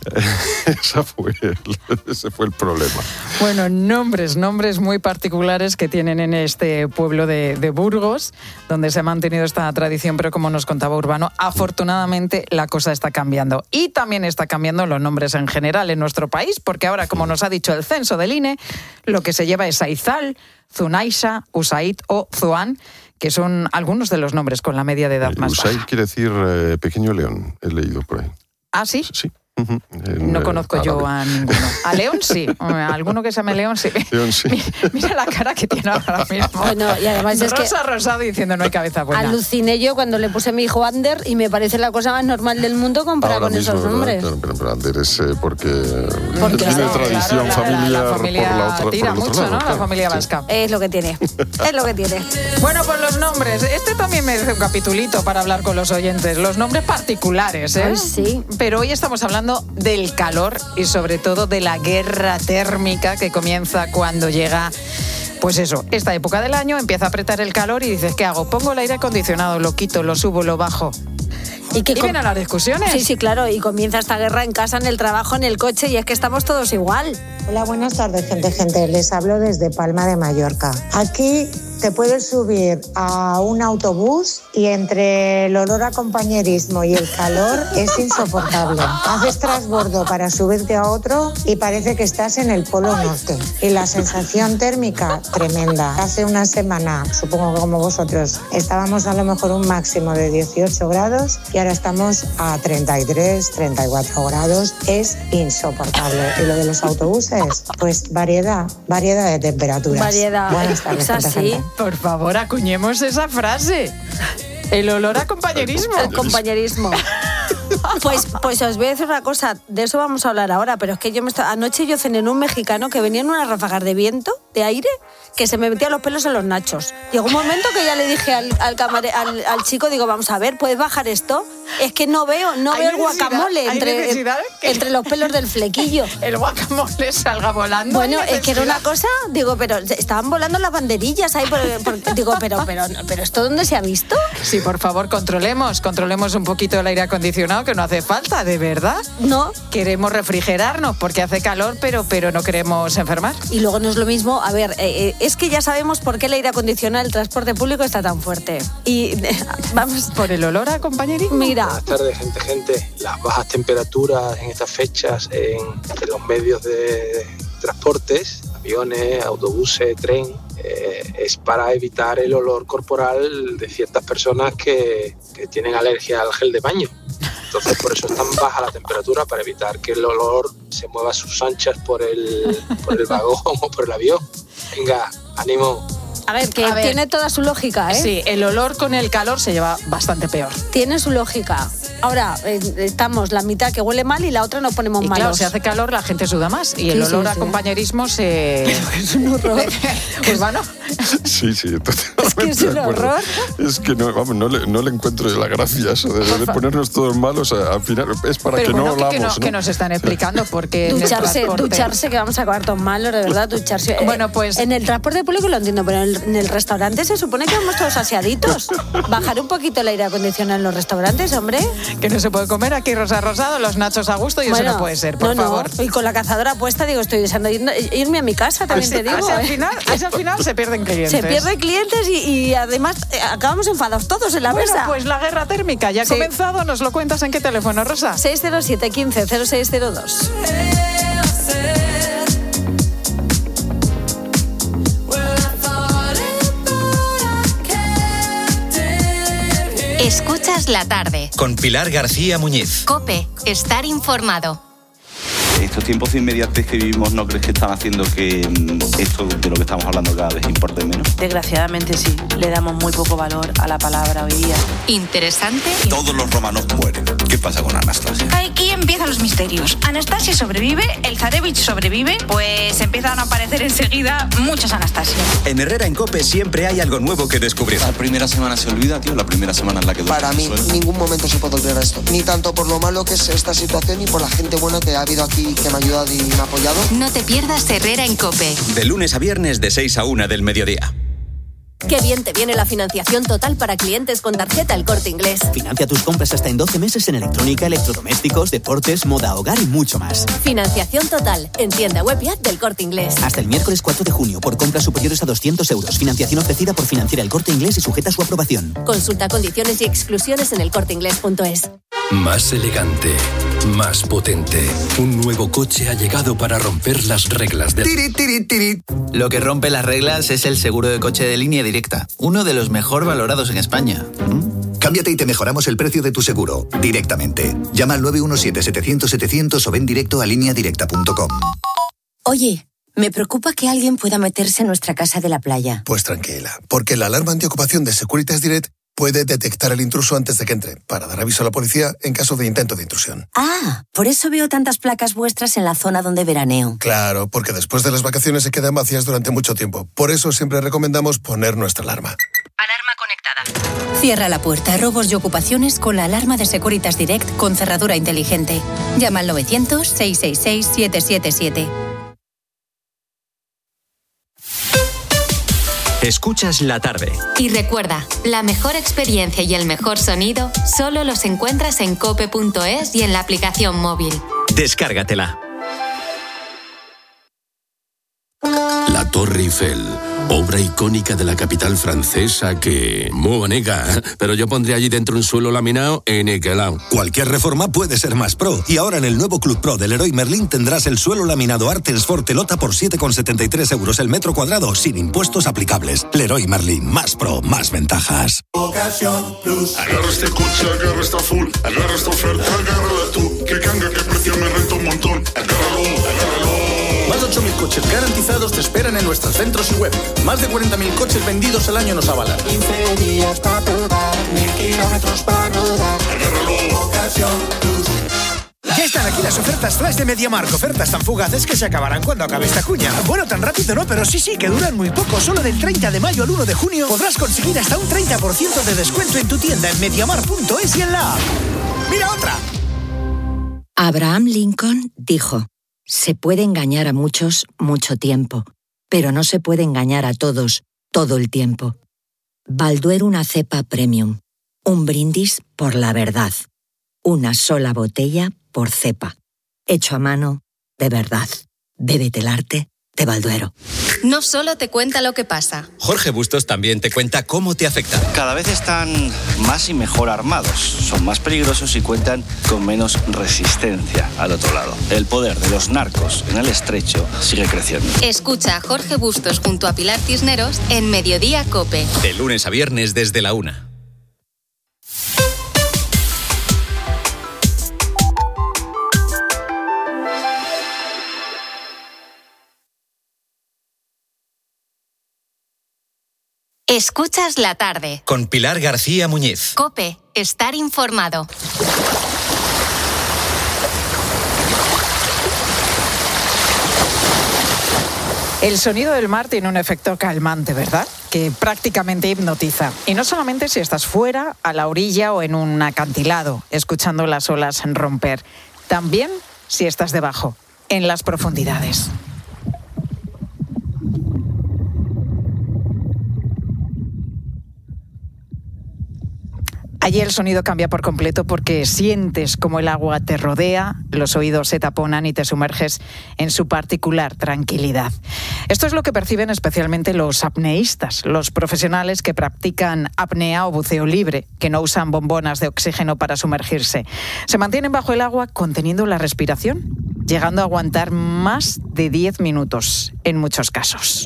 Esa fue el, ese fue el problema. Bueno, nombres, nombres muy particulares que tienen en este pueblo de, de Burgos, donde se ha mantenido esta tradición, pero como nos contaba Urbano, afortunadamente la cosa está cambiando. Y también está cambiando los nombres en general en nuestro país, porque ahora, como nos ha dicho el censo del I N E, lo que se lleva es Aizal, Zunaisa, Usaid o Zuán, que son algunos de los nombres con la media de edad más baja. Usaid quiere decir eh, pequeño león, he leído por ahí. ¿Ah, sí? Sí. Uh-huh. En, no conozco eh, yo a ninguno. A León sí. A alguno que se llame León sí. León sí. Mira la cara que tiene ahora mismo. Bueno, y además es Rosa que rosado diciendo no hay cabeza buena. Aluciné yo cuando le puse a mi hijo Ander y me parece la cosa más normal del mundo comparado con mismo, esos nombres. Pero, pero, pero Ander es eh, porque, porque tiene claro, tradición claro, familiar. La, la familia por la otra, tira por el mucho, otro lado, ¿no? claro. La familia vasca. Es lo que tiene. Es lo que tiene. Bueno, pues los nombres. Este también merece un capitulito para hablar con los oyentes. Los nombres particulares, ¿eh? Ay, sí. Pero hoy estamos hablando del calor y sobre todo de la guerra térmica que comienza cuando llega, pues eso, esta época del año, empieza a apretar el calor y dices, ¿qué hago? Pongo el aire acondicionado, lo quito, lo subo, lo bajo. Y, que y vienen las discusiones. Sí, sí, claro, y comienza esta guerra en casa, en el trabajo, en el coche, y es que estamos todos igual. Hola, buenas tardes, gente, gente. Les hablo desde Palma de Mallorca. Aquí te puedes subir a un autobús y entre el olor a compañerismo y el calor es insoportable. Haces transbordo para subirte a otro y parece que estás en el Polo Norte. Y la sensación térmica, tremenda. Hace una semana, supongo que como vosotros, estábamos a lo mejor un máximo de dieciocho grados y ahora estamos a treinta y tres, treinta y cuatro grados. Es insoportable. Y lo de los autobuses, pues variedad, variedad de temperaturas. Variedad. Buenas tardes, es así. gente. Por favor, acuñemos esa frase. El olor a compañerismo. El compañerismo. Pues, pues os voy a decir una cosa, de eso vamos a hablar ahora, pero es que yo me estaba, anoche yo cené en un mexicano que venía en unas ráfagas de viento, de aire, que se me metía los pelos en los nachos. Llegó un momento que ya le dije al, al, camare, al, al chico, digo, vamos a ver, ¿puedes bajar esto? Es que no veo, no veo el guacamole entre, entre los pelos del flequillo. El guacamole salga volando. Bueno, es que era una cosa, digo, pero estaban volando las banderillas ahí, por, por, digo, pero, pero, pero ¿esto dónde se ha visto? Sí, por favor, controlemos, controlemos un poquito el aire acondicionado, que no hace falta, ¿de verdad? No. Queremos refrigerarnos porque hace calor, pero, pero no queremos enfermar. Y luego no es lo mismo, a ver, eh, es que ya sabemos por qué el aire acondicionado, el transporte público está tan fuerte. Y eh, vamos... ¿Por el olor a compañerismo? Mira. Buenas tardes, gente, gente. Las bajas temperaturas en estas fechas en, en los medios de transportes, aviones, autobuses, tren, eh, es para evitar el olor corporal de ciertas personas que, que tienen alergia al gel de baño. Entonces por eso es tan baja la temperatura, para evitar que el olor se mueva a sus anchas por el, por el vagón o por el avión. Venga, ánimo. A ver, que A ver. tiene toda su lógica, ¿eh? Sí, el olor con el calor se lleva bastante peor. Tiene su lógica. Ahora, eh, estamos la mitad que huele mal y la otra nos ponemos Y malos. claro, si hace calor la gente suda más y el Sí, sí, olor a sí. compañerismo se... Es un horror. Pues bueno, Sí, sí, totalmente Es que es un de acuerdo. horror. Es que no, vamos, no, le, no le encuentro la gracia eso de, de ponernos todos malos. a- Al final es para pero que bueno, no que, que, hablamos, no- ¿no? que nos están explicando porque en el Ducharse, transporte- ducharse, que vamos a acabar todos malos, de verdad, ducharse. Eh, Bueno, pues- En el transporte público lo entiendo, pero en el, en el restaurante se supone que vamos todos aseaditos. Bajar un poquito el aire acondicionado en los restaurantes, hombre. Que no se puede comer aquí rosa rosado, los nachos a gusto y Bueno, eso no puede ser, por no, no. favor. Y con la cazadora puesta, digo, estoy deseando ir- irme a mi casa, también Así- te digo. así al ¿eh? final, así al final se pierden clientes. Se pierden clientes y, y además eh, acabamos enfadados todos en la Bueno, mesa. pues la guerra térmica ya ha Sí. comenzado. ¿Nos lo cuentas en qué teléfono, Rosa? seis cero siete, quince, cero seis cero dos. Escuchas la tarde. Con Pilar García Muñiz. COPE. Estar informado. Estos tiempos de inmediatez que vivimos, ¿no crees que están haciendo que mm, esto de lo que estamos hablando cada vez importe menos? Desgraciadamente sí, le damos muy poco valor a la palabra hoy día. Interesante. Todos los romanos mueren. ¿Qué pasa con Anastasia? Aquí empiezan los misterios. Anastasia sobrevive, el Zarevich sobrevive, pues empiezan a aparecer enseguida muchas Anastasias. En Herrera en COPE siempre hay algo nuevo que descubrir. La primera semana se olvida, tío, la primera semana en la que... Para mí, en ningún momento se puede olvidar esto. Ni tanto por lo malo que es esta situación, ni por la gente buena que ha habido aquí, que me ha ayudado y me ha apoyado. No te pierdas Herrera en COPE. De lunes a viernes de seis a una del mediodía. Qué bien te viene la financiación total para clientes con tarjeta El Corte Inglés. Financia tus compras hasta en doce meses en electrónica, electrodomésticos, deportes, moda, hogar y mucho más. Financiación total en tienda web y app del Corte Inglés. Hasta el miércoles cuatro de junio por compras superiores a doscientos euros. Financiación ofrecida por Financiera El Corte Inglés y sujeta a su aprobación. Consulta condiciones y exclusiones en el corte inglés punto es. Más elegante, más potente. Un nuevo coche ha llegado para romper las reglas de... Tiri, tiri, tiri. Lo que rompe las reglas es el seguro de coche de línea directa, uno de los mejor valorados en España. ¿Mm? Cámbiate y te mejoramos el precio de tu seguro, directamente. Llama al nueve uno siete, setecientos, setecientos o ven directo a línea directa punto com. Oye, me preocupa que alguien pueda meterse en nuestra casa de la playa. Pues tranquila, porque la alarma antiocupación de Securitas Direct puede detectar el intruso antes de que entre, para dar aviso a la policía en caso de intento de intrusión. Ah, por eso veo tantas placas vuestras en la zona donde veraneo. Claro, porque después de las vacaciones se quedan vacías durante mucho tiempo. Por eso siempre recomendamos poner nuestra alarma. Alarma conectada. Cierra la puerta a robos y ocupaciones con la alarma de Securitas Direct con cerradura inteligente. Llama al novecientos, seiscientos sesenta y seis, setecientos setenta y siete. Escuchas la tarde. Y recuerda, la mejor experiencia y el mejor sonido solo los encuentras en cope punto es y en la aplicación móvil. Descárgatela. La Torre Eiffel, obra icónica de la capital francesa que... Muy nega, pero yo pondría allí dentro un suelo laminado en niquelado. Cualquier reforma puede ser más pro. Y ahora en el nuevo Club Pro del Leroy Merlin tendrás el suelo laminado Artels Fortelota por siete con setenta y tres euros el metro cuadrado, sin impuestos aplicables. Leroy Merlin, más pro, más ventajas. Ocasión Plus. Agarra este coche, agarra esta full. Agarra esta oferta, agárrala tú. Que canga, que precio me renta un montón. Agárralo, agárralo. Más de ocho mil coches garantizados te esperan en nuestros centros y web. Más de cuarenta mil coches vendidos al año nos avalan. quince días para probar, mil kilómetros para rodar. Agárralo, Ocasión Plus. Ya están aquí las ofertas flash de MediaMarkt. Ofertas tan fugaces que se acabarán cuando acabe esta cuña. Bueno, tan rápido no, pero sí, sí, que duran muy poco. Solo del treinta de mayo al uno de junio podrás conseguir hasta un treinta por ciento de descuento en tu tienda en mediamarkt punto es y en la app. ¡Mira otra! Abraham Lincoln dijo: se puede engañar a muchos mucho tiempo, pero no se puede engañar a todos todo el tiempo. Balduero una cepa premium. Un brindis por la verdad. Una sola botella por cepa. Hecho a mano de verdad. Bébete el arte de Balduero. no solo te cuenta lo que pasa. Jorge Bustos también te cuenta cómo te afecta. Cada vez están más y mejor armados, son más peligrosos y cuentan con menos resistencia al otro lado. El poder de los narcos en el estrecho sigue creciendo. Escucha a Jorge Bustos junto a Pilar Cisneros en Mediodía COPE. De lunes a viernes desde la una. Escuchas la tarde. Con Pilar García Muñiz. COPE, estar informado. El sonido del mar tiene un efecto calmante, ¿verdad? Que prácticamente hipnotiza. Y no solamente si estás fuera, a la orilla o en un acantilado, escuchando las olas romper. También si estás debajo, en las profundidades. Allí el sonido cambia por completo porque sientes como el agua te rodea, los oídos se taponan y te sumerges en su particular tranquilidad. Esto es lo que perciben especialmente los apneístas, los profesionales que practican apnea o buceo libre, que no usan bombonas de oxígeno para sumergirse. Se mantienen bajo el agua conteniendo la respiración, llegando a aguantar más de diez minutos en muchos casos.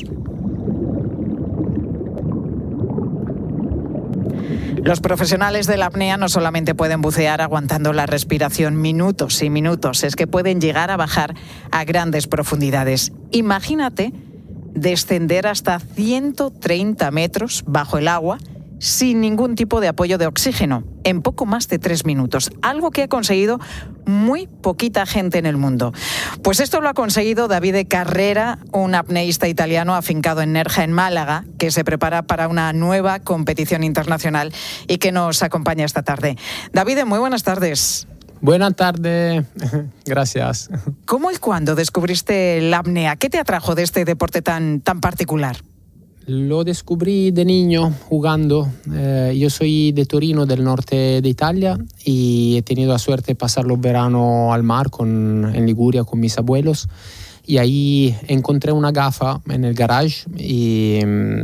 Los profesionales de la apnea no solamente pueden bucear aguantando la respiración minutos y minutos, es que pueden llegar a bajar a grandes profundidades. Imagínate descender hasta ciento treinta metros bajo el agua sin ningún tipo de apoyo de oxígeno, en poco más de tres minutos, algo que ha conseguido muy poquita gente en el mundo. Pues esto lo ha conseguido Davide Carrera, un apneísta italiano afincado en Nerja, en Málaga, que se prepara para una nueva competición internacional y que nos acompaña esta tarde. Davide, muy buenas tardes. Buenas tardes, gracias. ¿Cómo y cuándo descubriste la apnea? ¿Qué te atrajo de este deporte tan, tan particular? Lo descubrí de niño jugando. Eh, yo soy de Torino, del norte de Italia, y he tenido la suerte de pasar los veranos al mar con, en Liguria con mis abuelos. Y ahí encontré una gafa en el garage y,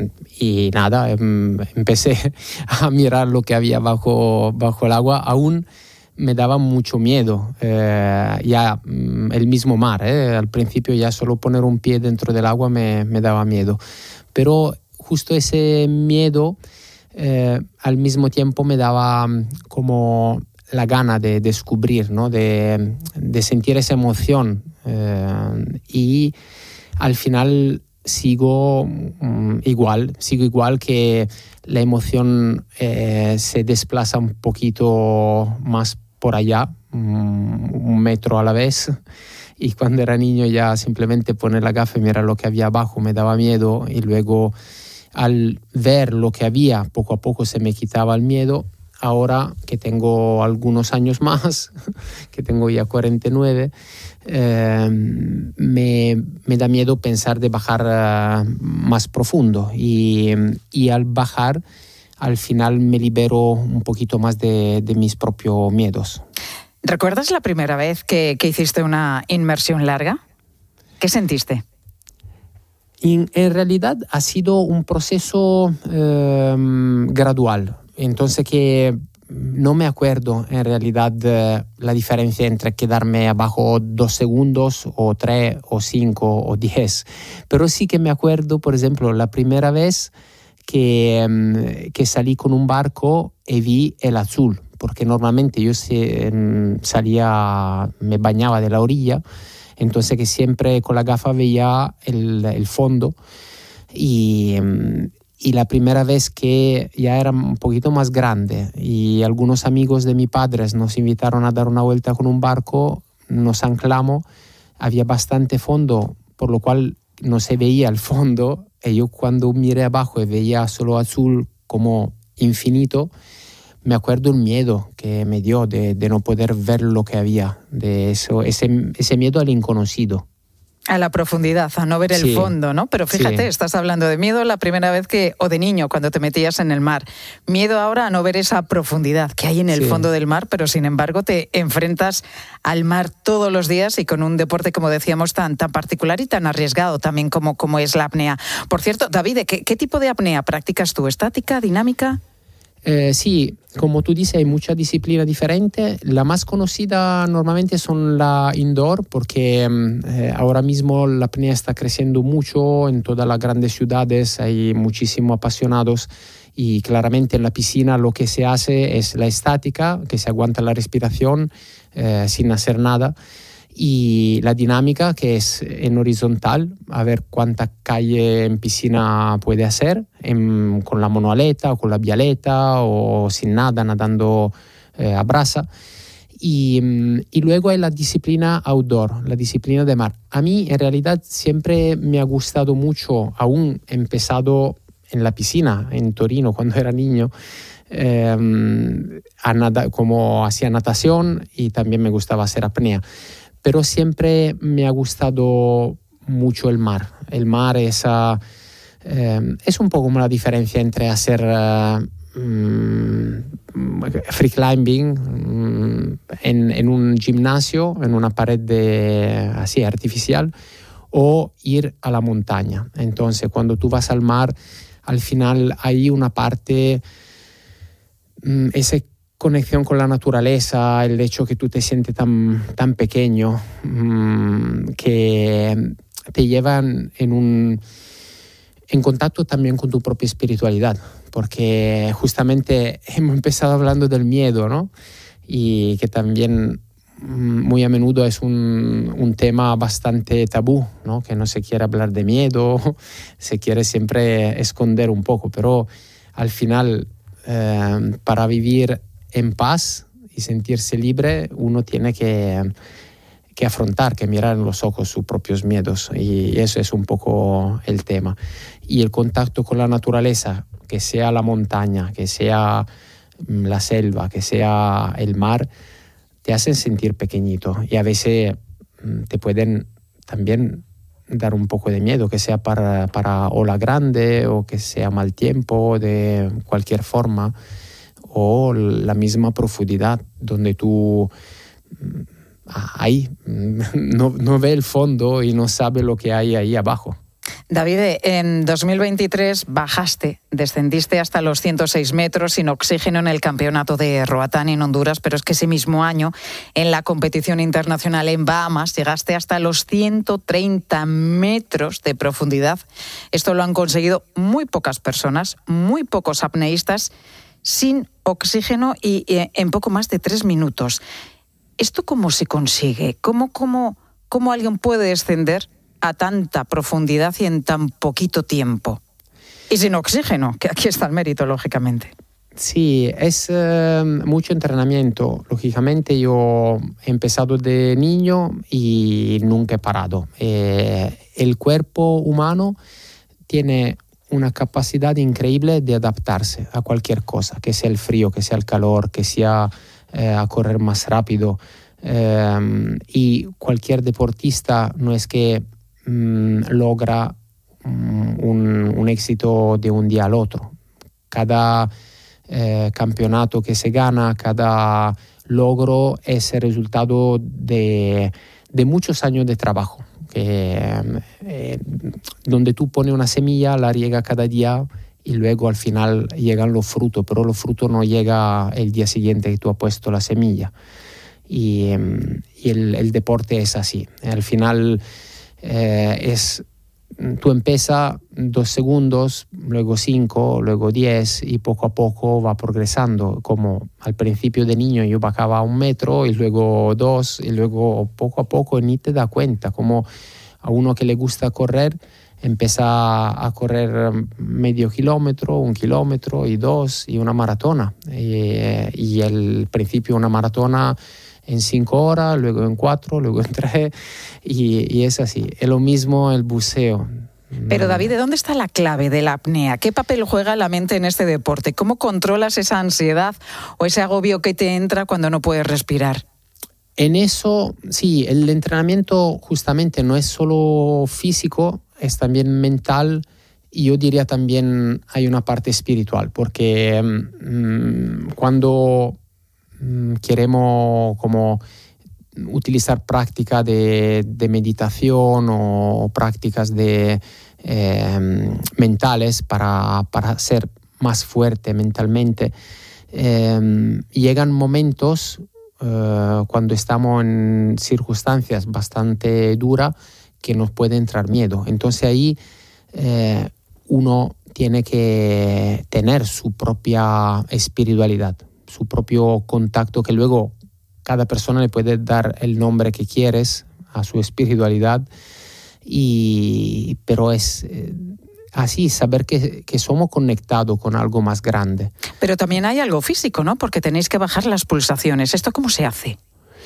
y nada, empecé a mirar lo que había bajo, bajo el agua. Aún me daba mucho miedo, eh, ya el mismo mar. Eh, al principio ya solo poner un pie dentro del agua me, me daba miedo. Pero justo ese miedo eh, al mismo tiempo me daba como la gana de descubrir, ¿no? de, de sentir esa emoción. Eh, y al final sigo um, igual, sigo igual que la emoción eh, se desplaza un poquito más por allá, um, un metro a la vez. Y cuando era niño ya simplemente poner la gafa y mirar lo que había abajo me daba miedo, y luego al ver lo que había poco a poco se me quitaba el miedo. Ahora que tengo algunos años más, que tengo ya cuarenta y nueve, eh, me, me da miedo pensar de bajar uh, más profundo, y, y al bajar al final me libero un poquito más de, de mis propios miedos. ¿Recuerdas la primera vez que, que hiciste una inmersión larga? ¿Qué sentiste? En, en realidad ha sido un proceso eh, gradual. Entonces que no me acuerdo en realidad eh, la diferencia entre quedarme abajo dos segundos o tres o cinco o diez. Pero sí que me acuerdo, por ejemplo, la primera vez que, que salí con un barco y vi el azul. Porque normalmente yo se, salía, me bañaba de la orilla, entonces que siempre con la gafa veía el, el fondo. Y, y la primera vez que ya era un poquito más grande y algunos amigos de mis padres nos invitaron a dar una vuelta con un barco, nos anclamos, había bastante fondo, por lo cual no se veía el fondo, y yo cuando miré abajo y veía solo azul como infinito, me acuerdo el miedo que me dio de, de no poder ver lo que había, de eso, ese, ese miedo al inconocido. A la profundidad, a no ver el Sí. fondo, ¿no? Pero fíjate, Sí. estás hablando de miedo la primera vez que, o de niño, cuando te metías en el mar. Miedo ahora a no ver esa profundidad que hay en el Sí. fondo del mar, pero sin embargo te enfrentas al mar todos los días y con un deporte, como decíamos, tan, tan particular y tan arriesgado también como, como es la apnea. Por cierto, David, ¿qué, qué tipo de apnea practicas tú? ¿Estática, dinámica? Eh, sí, como tú dices, hay muchas disciplinas diferentes. La más conocida normalmente son la indoor, porque eh, ahora mismo la apnea está creciendo mucho en todas las grandes ciudades, hay muchísimos apasionados y claramente en la piscina lo que se hace es la estática, que se aguanta la respiración eh, sin hacer nada. Y la dinámica, que es en horizontal, a ver cuánta calle en piscina puede hacer, en, con la monoaleta o con la bialeta o sin nada, nadando eh, a brasa. Y, y luego hay la disciplina outdoor, la disciplina de mar. A mí en realidad siempre me ha gustado mucho, aún he empezado en la piscina en Torino cuando era niño, eh, a nada, como hacía natación y también me gustaba hacer apnea. Pero siempre me ha gustado mucho el mar. El mar es, uh, eh, es un poco como la diferencia entre hacer uh, um, free climbing um, en, en un gimnasio, en una pared de, así artificial, o ir a la montaña. Entonces, cuando tú vas al mar, al final hay una parte, um, ese conexión con la naturaleza, el hecho que tú te sientes tan, tan pequeño, mmm, que te llevan en, un, en contacto también con tu propia espiritualidad, porque justamente hemos empezado hablando del miedo, ¿no? Y que también muy a menudo es un, un tema bastante tabú, ¿no? Que no se quiere hablar de miedo, se quiere siempre esconder un poco, pero al final eh, para vivir en paz y sentirse libre, uno tiene que, que afrontar, que mirar en los ojos sus propios miedos, y eso es un poco el tema. Y el contacto con la naturaleza, que sea la montaña, que sea la selva, que sea el mar, te hacen sentir pequeñito y a veces te pueden también dar un poco de miedo, que sea para, para ola grande o que sea mal tiempo de cualquier forma, o la misma profundidad donde tú ahí no, no ves el fondo y no sabes lo que hay ahí abajo. David, en dos mil veintitrés bajaste, descendiste hasta los ciento seis metros sin oxígeno en el campeonato de Roatán en Honduras, pero es que ese mismo año en la competición internacional en Bahamas llegaste hasta los ciento treinta metros de profundidad. Esto lo han conseguido muy pocas personas, muy pocos apneístas, sin oxígeno y en poco más de tres minutos. ¿Esto cómo se consigue? ¿Cómo, cómo, cómo alguien puede descender a tanta profundidad y en tan poquito tiempo? Y sin oxígeno, que aquí está el mérito, lógicamente. Sí, es eh, mucho entrenamiento. Lógicamente yo he empezado de niño y nunca he parado. Eh, el cuerpo humano tiene una capacidad increíble de adaptarse a cualquier cosa, que sea el frío, que sea el calor, que sea eh, a correr más rápido. Eh, y cualquier deportista no es que mm, logra mm, un, un éxito de un día al otro. Cada eh, campeonato que se gana, cada logro es el resultado de, de muchos años de trabajo. Que, eh, donde tú pones una semilla, la riega cada día y luego al final llegan los frutos, pero los frutos no llegan el día siguiente que tú has puesto la semilla. Y, y el, el deporte es así. Al final eh, es, tú empiezas dos segundos, luego cinco, luego diez y poco a poco va progresando. Como al principio de niño yo bajaba a un metro y luego dos y luego poco a poco ni te das cuenta. Como a uno que le gusta correr empieza a correr medio kilómetro, un kilómetro y dos y una maratona. Y, y al principio una maratona en cinco horas, luego en cuatro, luego en tres y, y es así. Es lo mismo el buceo. Pero David, ¿de dónde está la clave de la apnea? ¿Qué papel juega la mente en este deporte? ¿Cómo controlas esa ansiedad o ese agobio que te entra cuando no puedes respirar? En eso, sí, el entrenamiento justamente no es solo físico, es también mental, y yo diría también hay una parte espiritual, porque mmm, cuando mmm, queremos como utilizar prácticas de, de meditación o prácticas de, eh, mentales para, para ser más fuerte mentalmente, eh, llegan momentos Uh, cuando estamos en circunstancias bastante duras que nos puede entrar miedo. Entonces ahí eh, uno tiene que tener su propia espiritualidad, su propio contacto, que luego cada persona le puede dar el nombre que quieres a su espiritualidad, y, pero es... Eh, Así, saber que, que somos conectados con algo más grande. Pero también hay algo físico, ¿no? Porque tenéis que bajar las pulsaciones. ¿Esto cómo se hace?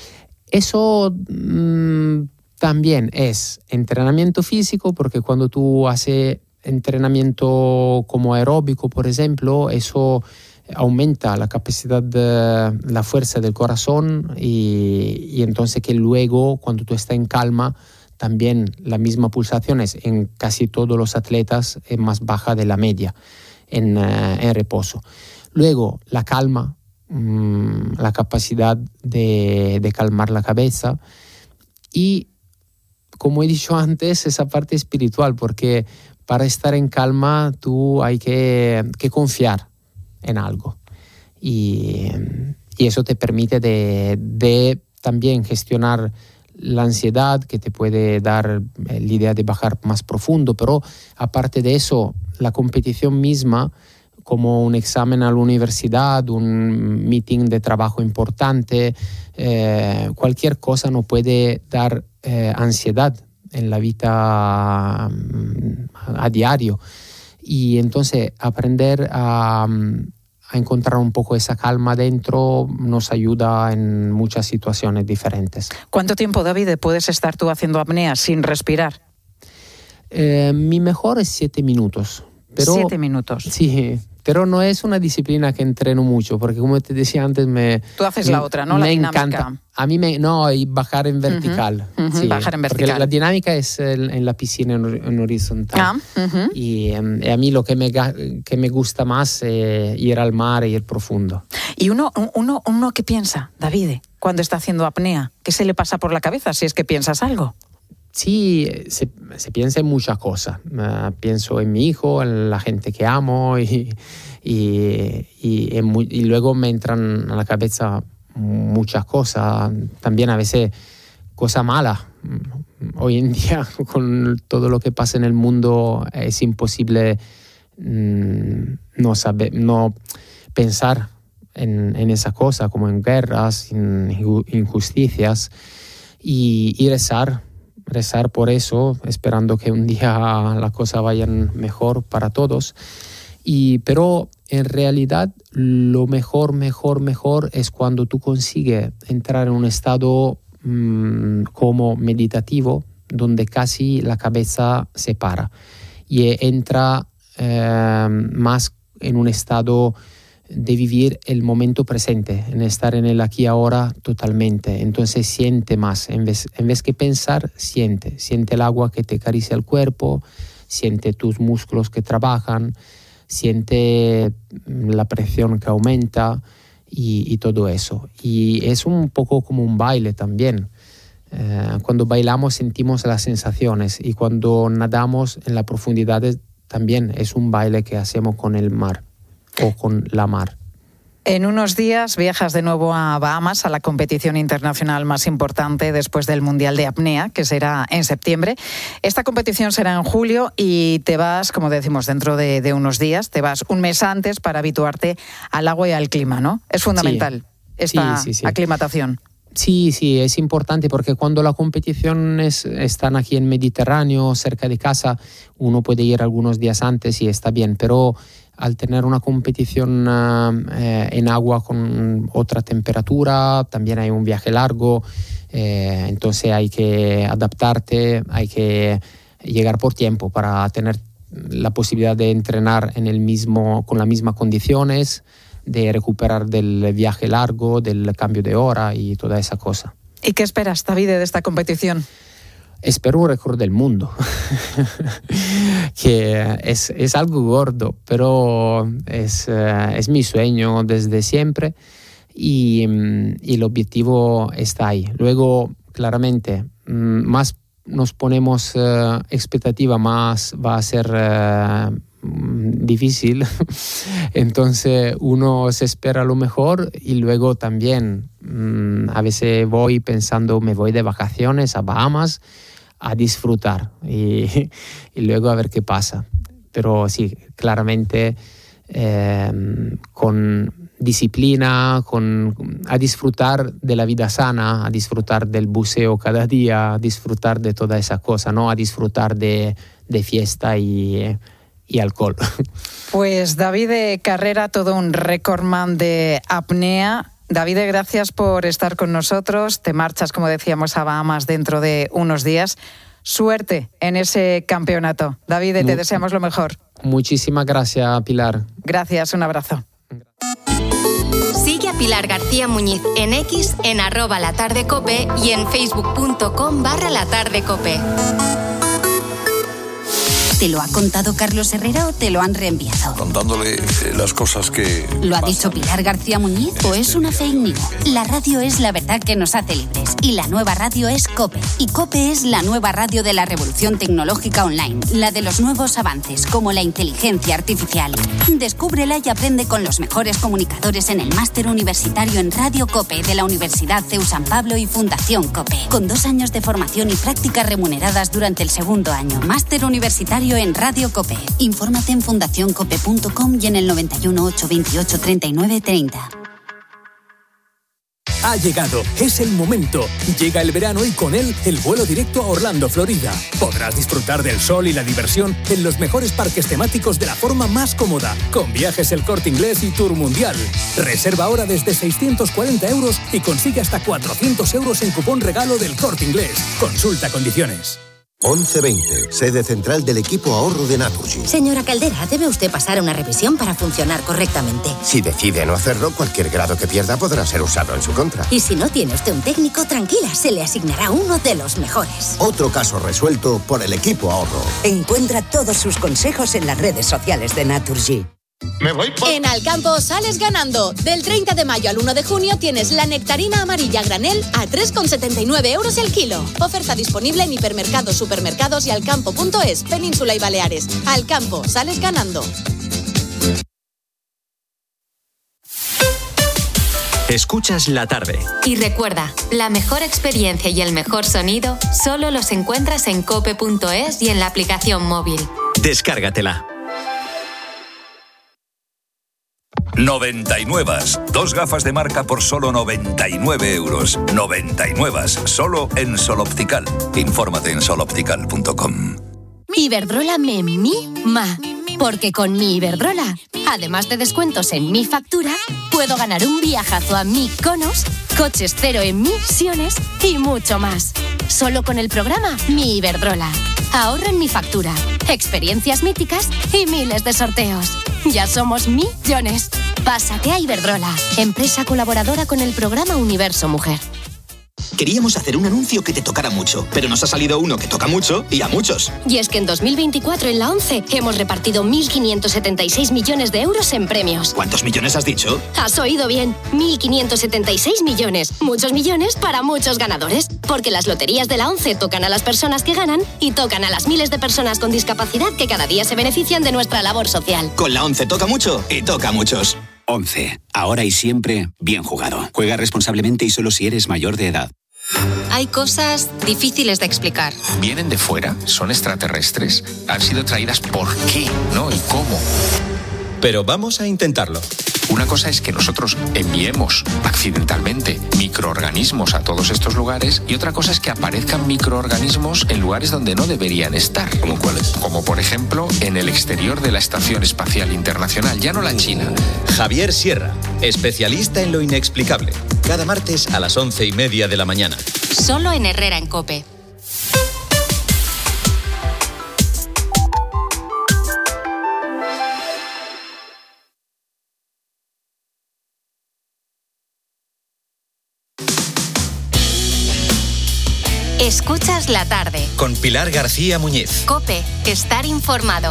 Eso mmm, también es entrenamiento físico, porque cuando tú haces entrenamiento como aeróbico, por ejemplo, eso aumenta la capacidad, de, la fuerza del corazón, y, y entonces que luego, cuando tú estás en calma, también la misma pulsación es en casi todos los atletas es más baja de la media en, uh, en reposo. Luego, la calma, mmm, la capacidad de, de calmar la cabeza, y, como he dicho antes, esa parte espiritual, porque para estar en calma tú hay que, que confiar en algo. Y, y eso te permite de, de también gestionar la ansiedad, que te puede dar la idea de bajar más profundo, pero aparte de eso, la competición misma, como un examen a la universidad, un meeting de trabajo importante, eh, cualquier cosa nos puede dar eh, ansiedad en la vida a diario. Y entonces aprender a... a encontrar un poco esa calma dentro nos ayuda en muchas situaciones diferentes. ¿Cuánto tiempo, David, puedes estar tú haciendo apnea sin respirar? Eh, mi mejor es siete minutos. Pero, siete minutos. Sí, pero no es una disciplina que entreno mucho, porque como te decía antes, me... Tú haces me, la otra, ¿no? La me dinámica. Encanta. A mí me... No, y bajar en vertical. Uh-huh, uh-huh, sí, bajar en vertical. Porque la dinámica es en, en la piscina en, en horizontal. Ah, uh-huh. y, y a mí lo que me, que me gusta más es ir al mar y ir profundo. ¿Y uno, uno, uno qué piensa, David, cuando está haciendo apnea? ¿Qué se le pasa por la cabeza si es que piensas algo? Sí, se, se piensa en muchas cosas. Uh, pienso en mi hijo, en la gente que amo, y, y, y, en, y luego me entran a la cabeza muchas cosas, también a veces cosas malas. Hoy en día, con todo lo que pasa en el mundo, es imposible mmm, no, saber, no pensar en, en esa cosa, como en guerras, en injusticias, y, y rezar. rezar por eso, esperando que un día las cosas vayan mejor para todos. Y, pero en realidad lo mejor, mejor, mejor es cuando tú consigues entrar en un estado mmm, como meditativo, donde casi la cabeza se para y entra eh, más en un estado de vivir el momento presente, en estar en el aquí y ahora totalmente. Entonces siente más, en vez, en vez que pensar, siente. Siente el agua que te acaricia el cuerpo, siente tus músculos que trabajan, siente la presión que aumenta y, y todo eso. Y es un poco como un baile también. Eh, cuando bailamos sentimos las sensaciones, y cuando nadamos en la profundidad también es un baile que hacemos con el mar o con la mar. En unos días viajas de nuevo a Bahamas, a la competición internacional más importante después del Mundial de Apnea, que será en septiembre. Esta competición será en julio y te vas, como decimos, dentro de, de unos días, te vas un mes antes para habituarte al agua y al clima, ¿no? Es fundamental sí. esta sí, sí, sí. aclimatación. Sí, sí, es importante, porque cuando la competición es, están aquí en Mediterráneo, cerca de casa, uno puede ir algunos días antes y está bien, pero al tener una competición uh, eh, en agua con otra temperatura, también hay un viaje largo, eh, entonces hay que adaptarte, hay que llegar por tiempo para tener la posibilidad de entrenar en el mismo, con las mismas condiciones, de recuperar del viaje largo, del cambio de hora y toda esa cosa. ¿Y qué esperas, David, de esta competición? Espero un récord del mundo, que es, es algo gordo, pero es, es mi sueño desde siempre y, y el objetivo está ahí. Luego, claramente, más nos ponemos uh, expectativa, más va a ser uh, difícil. Entonces uno se espera lo mejor y luego también um, a veces voy pensando, me voy de vacaciones a Bahamas a disfrutar y, y luego a ver qué pasa. Pero sí, claramente eh, con disciplina, con, a disfrutar de la vida sana, a disfrutar del buceo cada día, a disfrutar de toda esa cosa, no a disfrutar de, de fiesta y, y alcohol. Pues David Carrera, todo un recordman de apnea. David, gracias por estar con nosotros. Te marchas, como decíamos, a Bahamas dentro de unos días. Suerte en ese campeonato. David, te Mu- deseamos lo mejor. Muchísimas gracias, Pilar. Gracias, un abrazo. Sigue a Pilar García Muñiz en X, en arroba la tarde cope y en facebook.com barra la tarde cope. ¿Te lo ha contado Carlos Herrera o te lo han reenviado? Contándole eh, las cosas que... ¿Lo ha dicho Pilar García Muñiz o es una fake news? La radio es la verdad que nos hace libres y la nueva radio es COPE. Y COPE es la nueva radio de la revolución tecnológica online, la de los nuevos avances como la inteligencia artificial. Descúbrela y aprende con los mejores comunicadores en el máster universitario en Radio COPE de la Universidad C E U San Pablo y Fundación COPE. Con dos años de formación y prácticas remuneradas durante el segundo año. Máster universitario en Radio COPE. Infórmate en fundación cope punto com y en el noventa y uno, ochocientos veintiocho, treinta y nueve treinta. Ha llegado, es el momento. Llega el verano y con él el vuelo directo a Orlando, Florida. Podrás disfrutar del sol y la diversión en los mejores parques temáticos de la forma más cómoda, con Viajes El Corte Inglés y Tour Mundial. Reserva ahora desde seiscientos cuarenta euros y consigue hasta cuatrocientos euros en cupón regalo del Corte Inglés. Consulta condiciones. once veinte, sede central del equipo ahorro de Naturgy. Señora Caldera, debe usted pasar una revisión para funcionar correctamente. Si decide no hacerlo, cualquier grado que pierda podrá ser usado en su contra. Y si no tiene usted un técnico, tranquila, se le asignará uno de los mejores. Otro caso resuelto por el equipo ahorro. Encuentra todos sus consejos en las redes sociales de Naturgy. Me voy por... En Alcampo sales ganando. Del treinta de mayo al uno de junio tienes la nectarina amarilla granel a tres con setenta y nueve euros el kilo. Oferta disponible en hipermercados, supermercados y alcampo punto es, Península y Baleares. Alcampo, sales ganando. Escuchas la tarde. Y recuerda, la mejor experiencia y el mejor sonido solo los encuentras en cope punto es y en la aplicación móvil. Descárgatela. noventa y nueve. Dos gafas de marca por solo noventa y nueve euros. noventa y nueve. Solo en Sol Optical. Infórmate en sol optical punto com. Mi Iberdrola me mima. Porque con mi Iberdrola, además de descuentos en mi factura, puedo ganar un viajazo a Mykonos, coches cero emisiones y mucho más. Solo con el programa Mi Iberdrola. Ahorro en mi factura, experiencias míticas y miles de sorteos. Ya somos millones. Pásate a Iberdrola, empresa colaboradora con el programa Universo Mujer. Queríamos hacer un anuncio que te tocara mucho, pero nos ha salido uno que toca mucho y a muchos. Y es que en dos mil veinticuatro en la ONCE hemos repartido mil quinientos setenta y seis millones de euros en premios. ¿Cuántos millones has dicho? Has oído bien, mil quinientos setenta y seis millones. Muchos millones para muchos ganadores. Porque las loterías de la ONCE tocan a las personas que ganan y tocan a las miles de personas con discapacidad que cada día se benefician de nuestra labor social. Con la ONCE toca mucho y toca a muchos. ONCE, ahora y siempre, bien jugado. Juega responsablemente y solo si eres mayor de edad. Hay cosas difíciles de explicar. ¿Vienen de fuera? ¿Son extraterrestres? ¿Han sido traídas por qué? ¿No? ¿Y cómo? Pero vamos a intentarlo. Una cosa es que nosotros enviemos accidentalmente microorganismos a todos estos lugares y otra cosa es que aparezcan microorganismos en lugares donde no deberían estar. ¿Cómo cuáles? Como por ejemplo en el exterior de la Estación Espacial Internacional, ya no la China. Javier Sierra, especialista en lo inexplicable. Cada martes a las once y media de la mañana. Solo en Herrera en COPE. Escuchas la tarde. Con Pilar García Muñiz. COPE. Estar informado.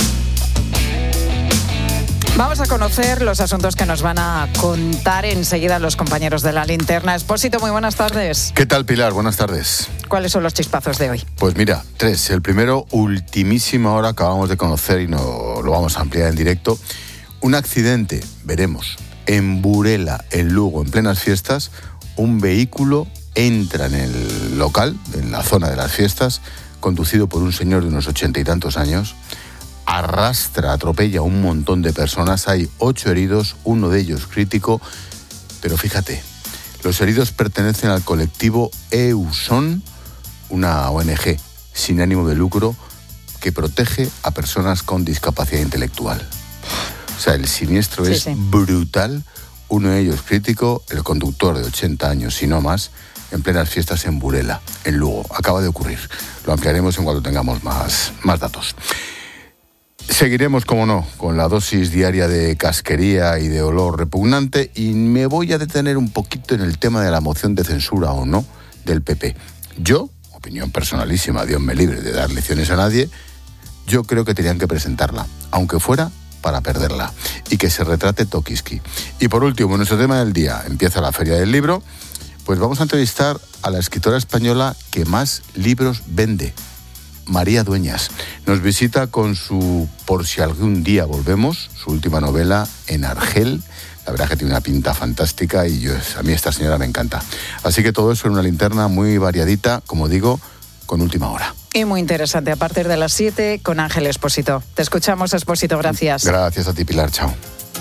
Vamos a conocer los asuntos que nos van a contar enseguida los compañeros de La Linterna. Expósito, muy buenas tardes. ¿Qué tal, Pilar? Buenas tardes. ¿Cuáles son los chispazos de hoy? Pues mira, tres. El primero, ultimísima hora, acabamos de conocer y no lo vamos a ampliar en directo. Un accidente, veremos, en Burela, en Lugo, en plenas fiestas. Un vehículo entra en el local, en la zona de las fiestas, conducido por un señor de unos ochenta y tantos años. Arrastra, atropella a un montón de personas. Hay ocho heridos, uno de ellos crítico. Pero fíjate, los heridos pertenecen al colectivo EUSON, una O N G sin ánimo de lucro que protege a personas con discapacidad intelectual. O sea, el siniestro sí, es sí. brutal. Uno de ellos crítico, el conductor de ochenta años y no más, en plenas fiestas en Burela, en Lugo. Acaba de ocurrir. Lo ampliaremos en cuanto tengamos más, más datos. Seguiremos, como no, con la dosis diaria de casquería y de olor repugnante, y me voy a detener un poquito en el tema de la moción de censura o no del P P. Yo, opinión personalísima, Dios me libre de dar lecciones a nadie, yo creo que tenían que presentarla, aunque fuera para perderla, y que se retrate Tokiski. Y por último, nuestro tema del día, empieza la Feria del Libro, pues vamos a entrevistar a la escritora española que más libros vende, María Dueñas. Nos visita con su Por si algún día volvemos, su última novela en Argel. La verdad es que tiene una pinta fantástica y yo, a mí esta señora me encanta. Así que todo eso en una linterna muy variadita, como digo, con última hora. Y muy interesante, a partir de las siete con Ángel Expósito. Te escuchamos, Expósito, gracias. Gracias a ti, Pilar, chao.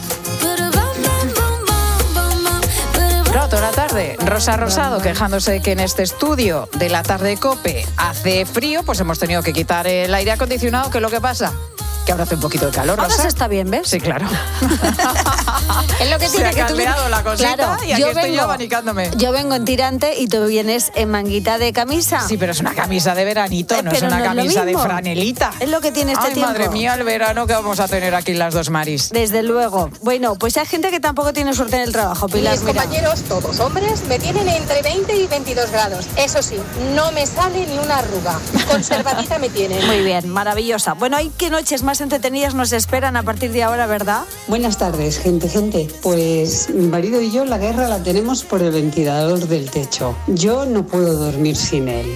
Toda la tarde, Rosa Rosado quejándose de que en este estudio de la tarde COPE hace frío, pues hemos tenido que quitar el aire acondicionado. ¿Qué es lo que pasa? Que ahora hace un poquito de calor, Ahora Rosa. se está bien, ¿ves? Sí, claro. Es lo que tiene se que ha tú caldeado la cosita claro, y aquí yo estoy vengo, yo abanicándome. Yo vengo en tirante y tú vienes en manguita de camisa. Sí, pero es una camisa de veranito, eh, no es una no camisa es de franelita. Es lo que tiene este Ay, tiempo. Madre mía, el verano que vamos a tener aquí las dos Maris. Desde luego. Bueno, pues hay gente que tampoco tiene suerte en el trabajo, Pilar. Mis mira. compañeros, todos hombres, me tienen entre veinte y veintidós grados. Eso sí, no me sale ni una arruga. Conservadita me tienen. Muy bien, maravillosa. Bueno, hay que noches más entretenidas nos esperan a partir de ahora, ¿verdad? Buenas tardes, gente, gente. Pues mi marido y yo la guerra la tenemos por el ventilador del techo. Yo no puedo dormir sin él.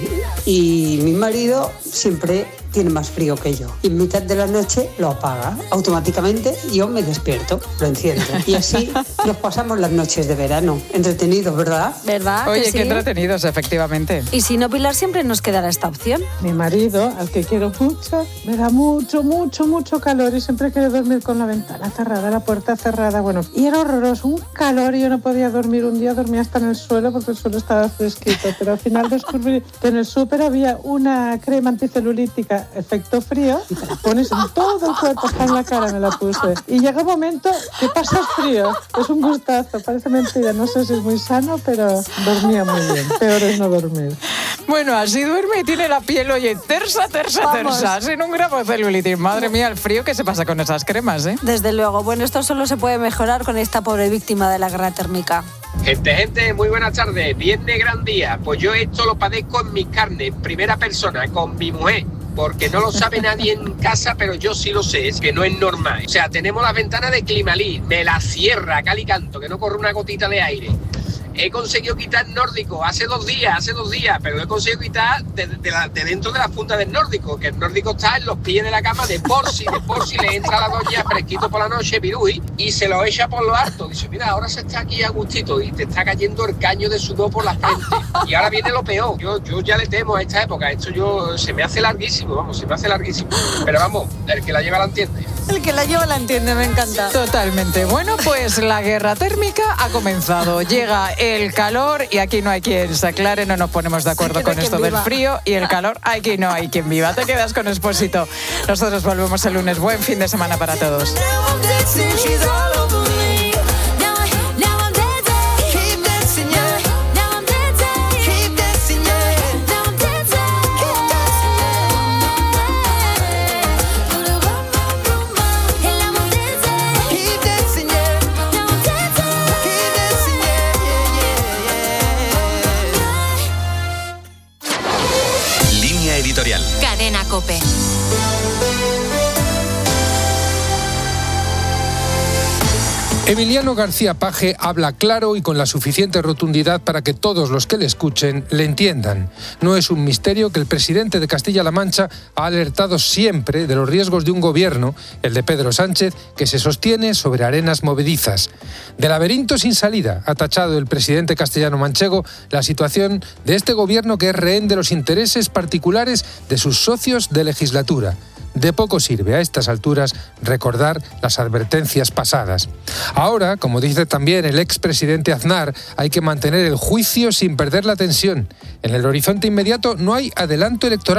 Y mi marido siempre tiene más frío que yo. Y en mitad de la noche lo apaga. Automáticamente yo me despierto, lo enciendo. Y así nos pasamos las noches de verano. Entretenidos, ¿verdad? ¿Verdad? Oye, que qué sí? entretenidos, efectivamente. Y si no, Pilar, siempre nos quedará esta opción. Mi marido, al que quiero mucho, me da mucho, mucho, mucho calor y siempre quiere dormir con la ventana cerrada, la puerta cerrada. Bueno, y era horroroso, un calor y yo no podía dormir. Un día dormía hasta en el suelo porque el suelo estaba fresquito. Pero al final descubrí que en el súper había una crema anticelulítica efecto frío y te la pones en todo el cuerpo, hasta en la cara me la puse. Y llega un momento que pasas frío. Es un gustazo, parece mentira, no sé si es muy sano, pero dormía muy bien. Peor es no dormir. Bueno, así duerme y tiene la piel, oye, tersa, tersa, Vamos. tersa, sin un gramo de celulitis. Madre mía, el frío que se pasa con esas cremas, ¿eh? Desde luego. Bueno, esto solo se puede mejorar con esta pobre víctima de la guerra térmica. Gente, gente, muy buenas tardes. Viernes, gran día. Pues yo esto lo padezco en mis carnes, en primera persona, con mi mujer. Porque no lo sabe nadie en casa, pero yo sí lo sé, es que no es normal. O sea, tenemos las ventanas de Climalí, me la cierra, cal y canto, que no corre una gotita de aire. He conseguido quitar nórdico hace dos días, hace dos días, pero lo he conseguido quitar de, de, la, de dentro de la punta del nórdico, que el nórdico está en los pies de la cama de por si, de por si le entra a la doña fresquito por la noche, piruy, y se lo echa por lo alto. Dice, mira, ahora se está aquí a gustito y te está cayendo el caño de sudor por la frente. Y ahora viene lo peor. Yo, yo ya le temo a esta época, esto yo se me hace larguísimo, vamos, se me hace larguísimo. Pero vamos, el que la lleva la entiende. El que la lleva la entiende, me encanta. Totalmente. Bueno, pues la guerra térmica ha comenzado. Llega el calor y aquí no hay quien se aclare, no nos ponemos de acuerdo con esto del frío y el calor, aquí no hay quien viva. Te quedas con Expósito. Nosotros volvemos el lunes. Buen fin de semana para todos. editorial. Cadena COPE. Emiliano García Paje habla claro y con la suficiente rotundidad para que todos los que le escuchen le entiendan. No es un misterio que el presidente de Castilla-La Mancha ha alertado siempre de los riesgos de un gobierno, el de Pedro Sánchez, que se sostiene sobre arenas movedizas. De laberinto sin salida ha tachado el presidente castellano-manchego la situación de este gobierno que es rehén de los intereses particulares de sus socios de legislatura. De poco sirve a estas alturas recordar las advertencias pasadas. Ahora, como dice también el expresidente Aznar, hay que mantener el juicio sin perder la tensión. En el horizonte inmediato no hay adelanto electoral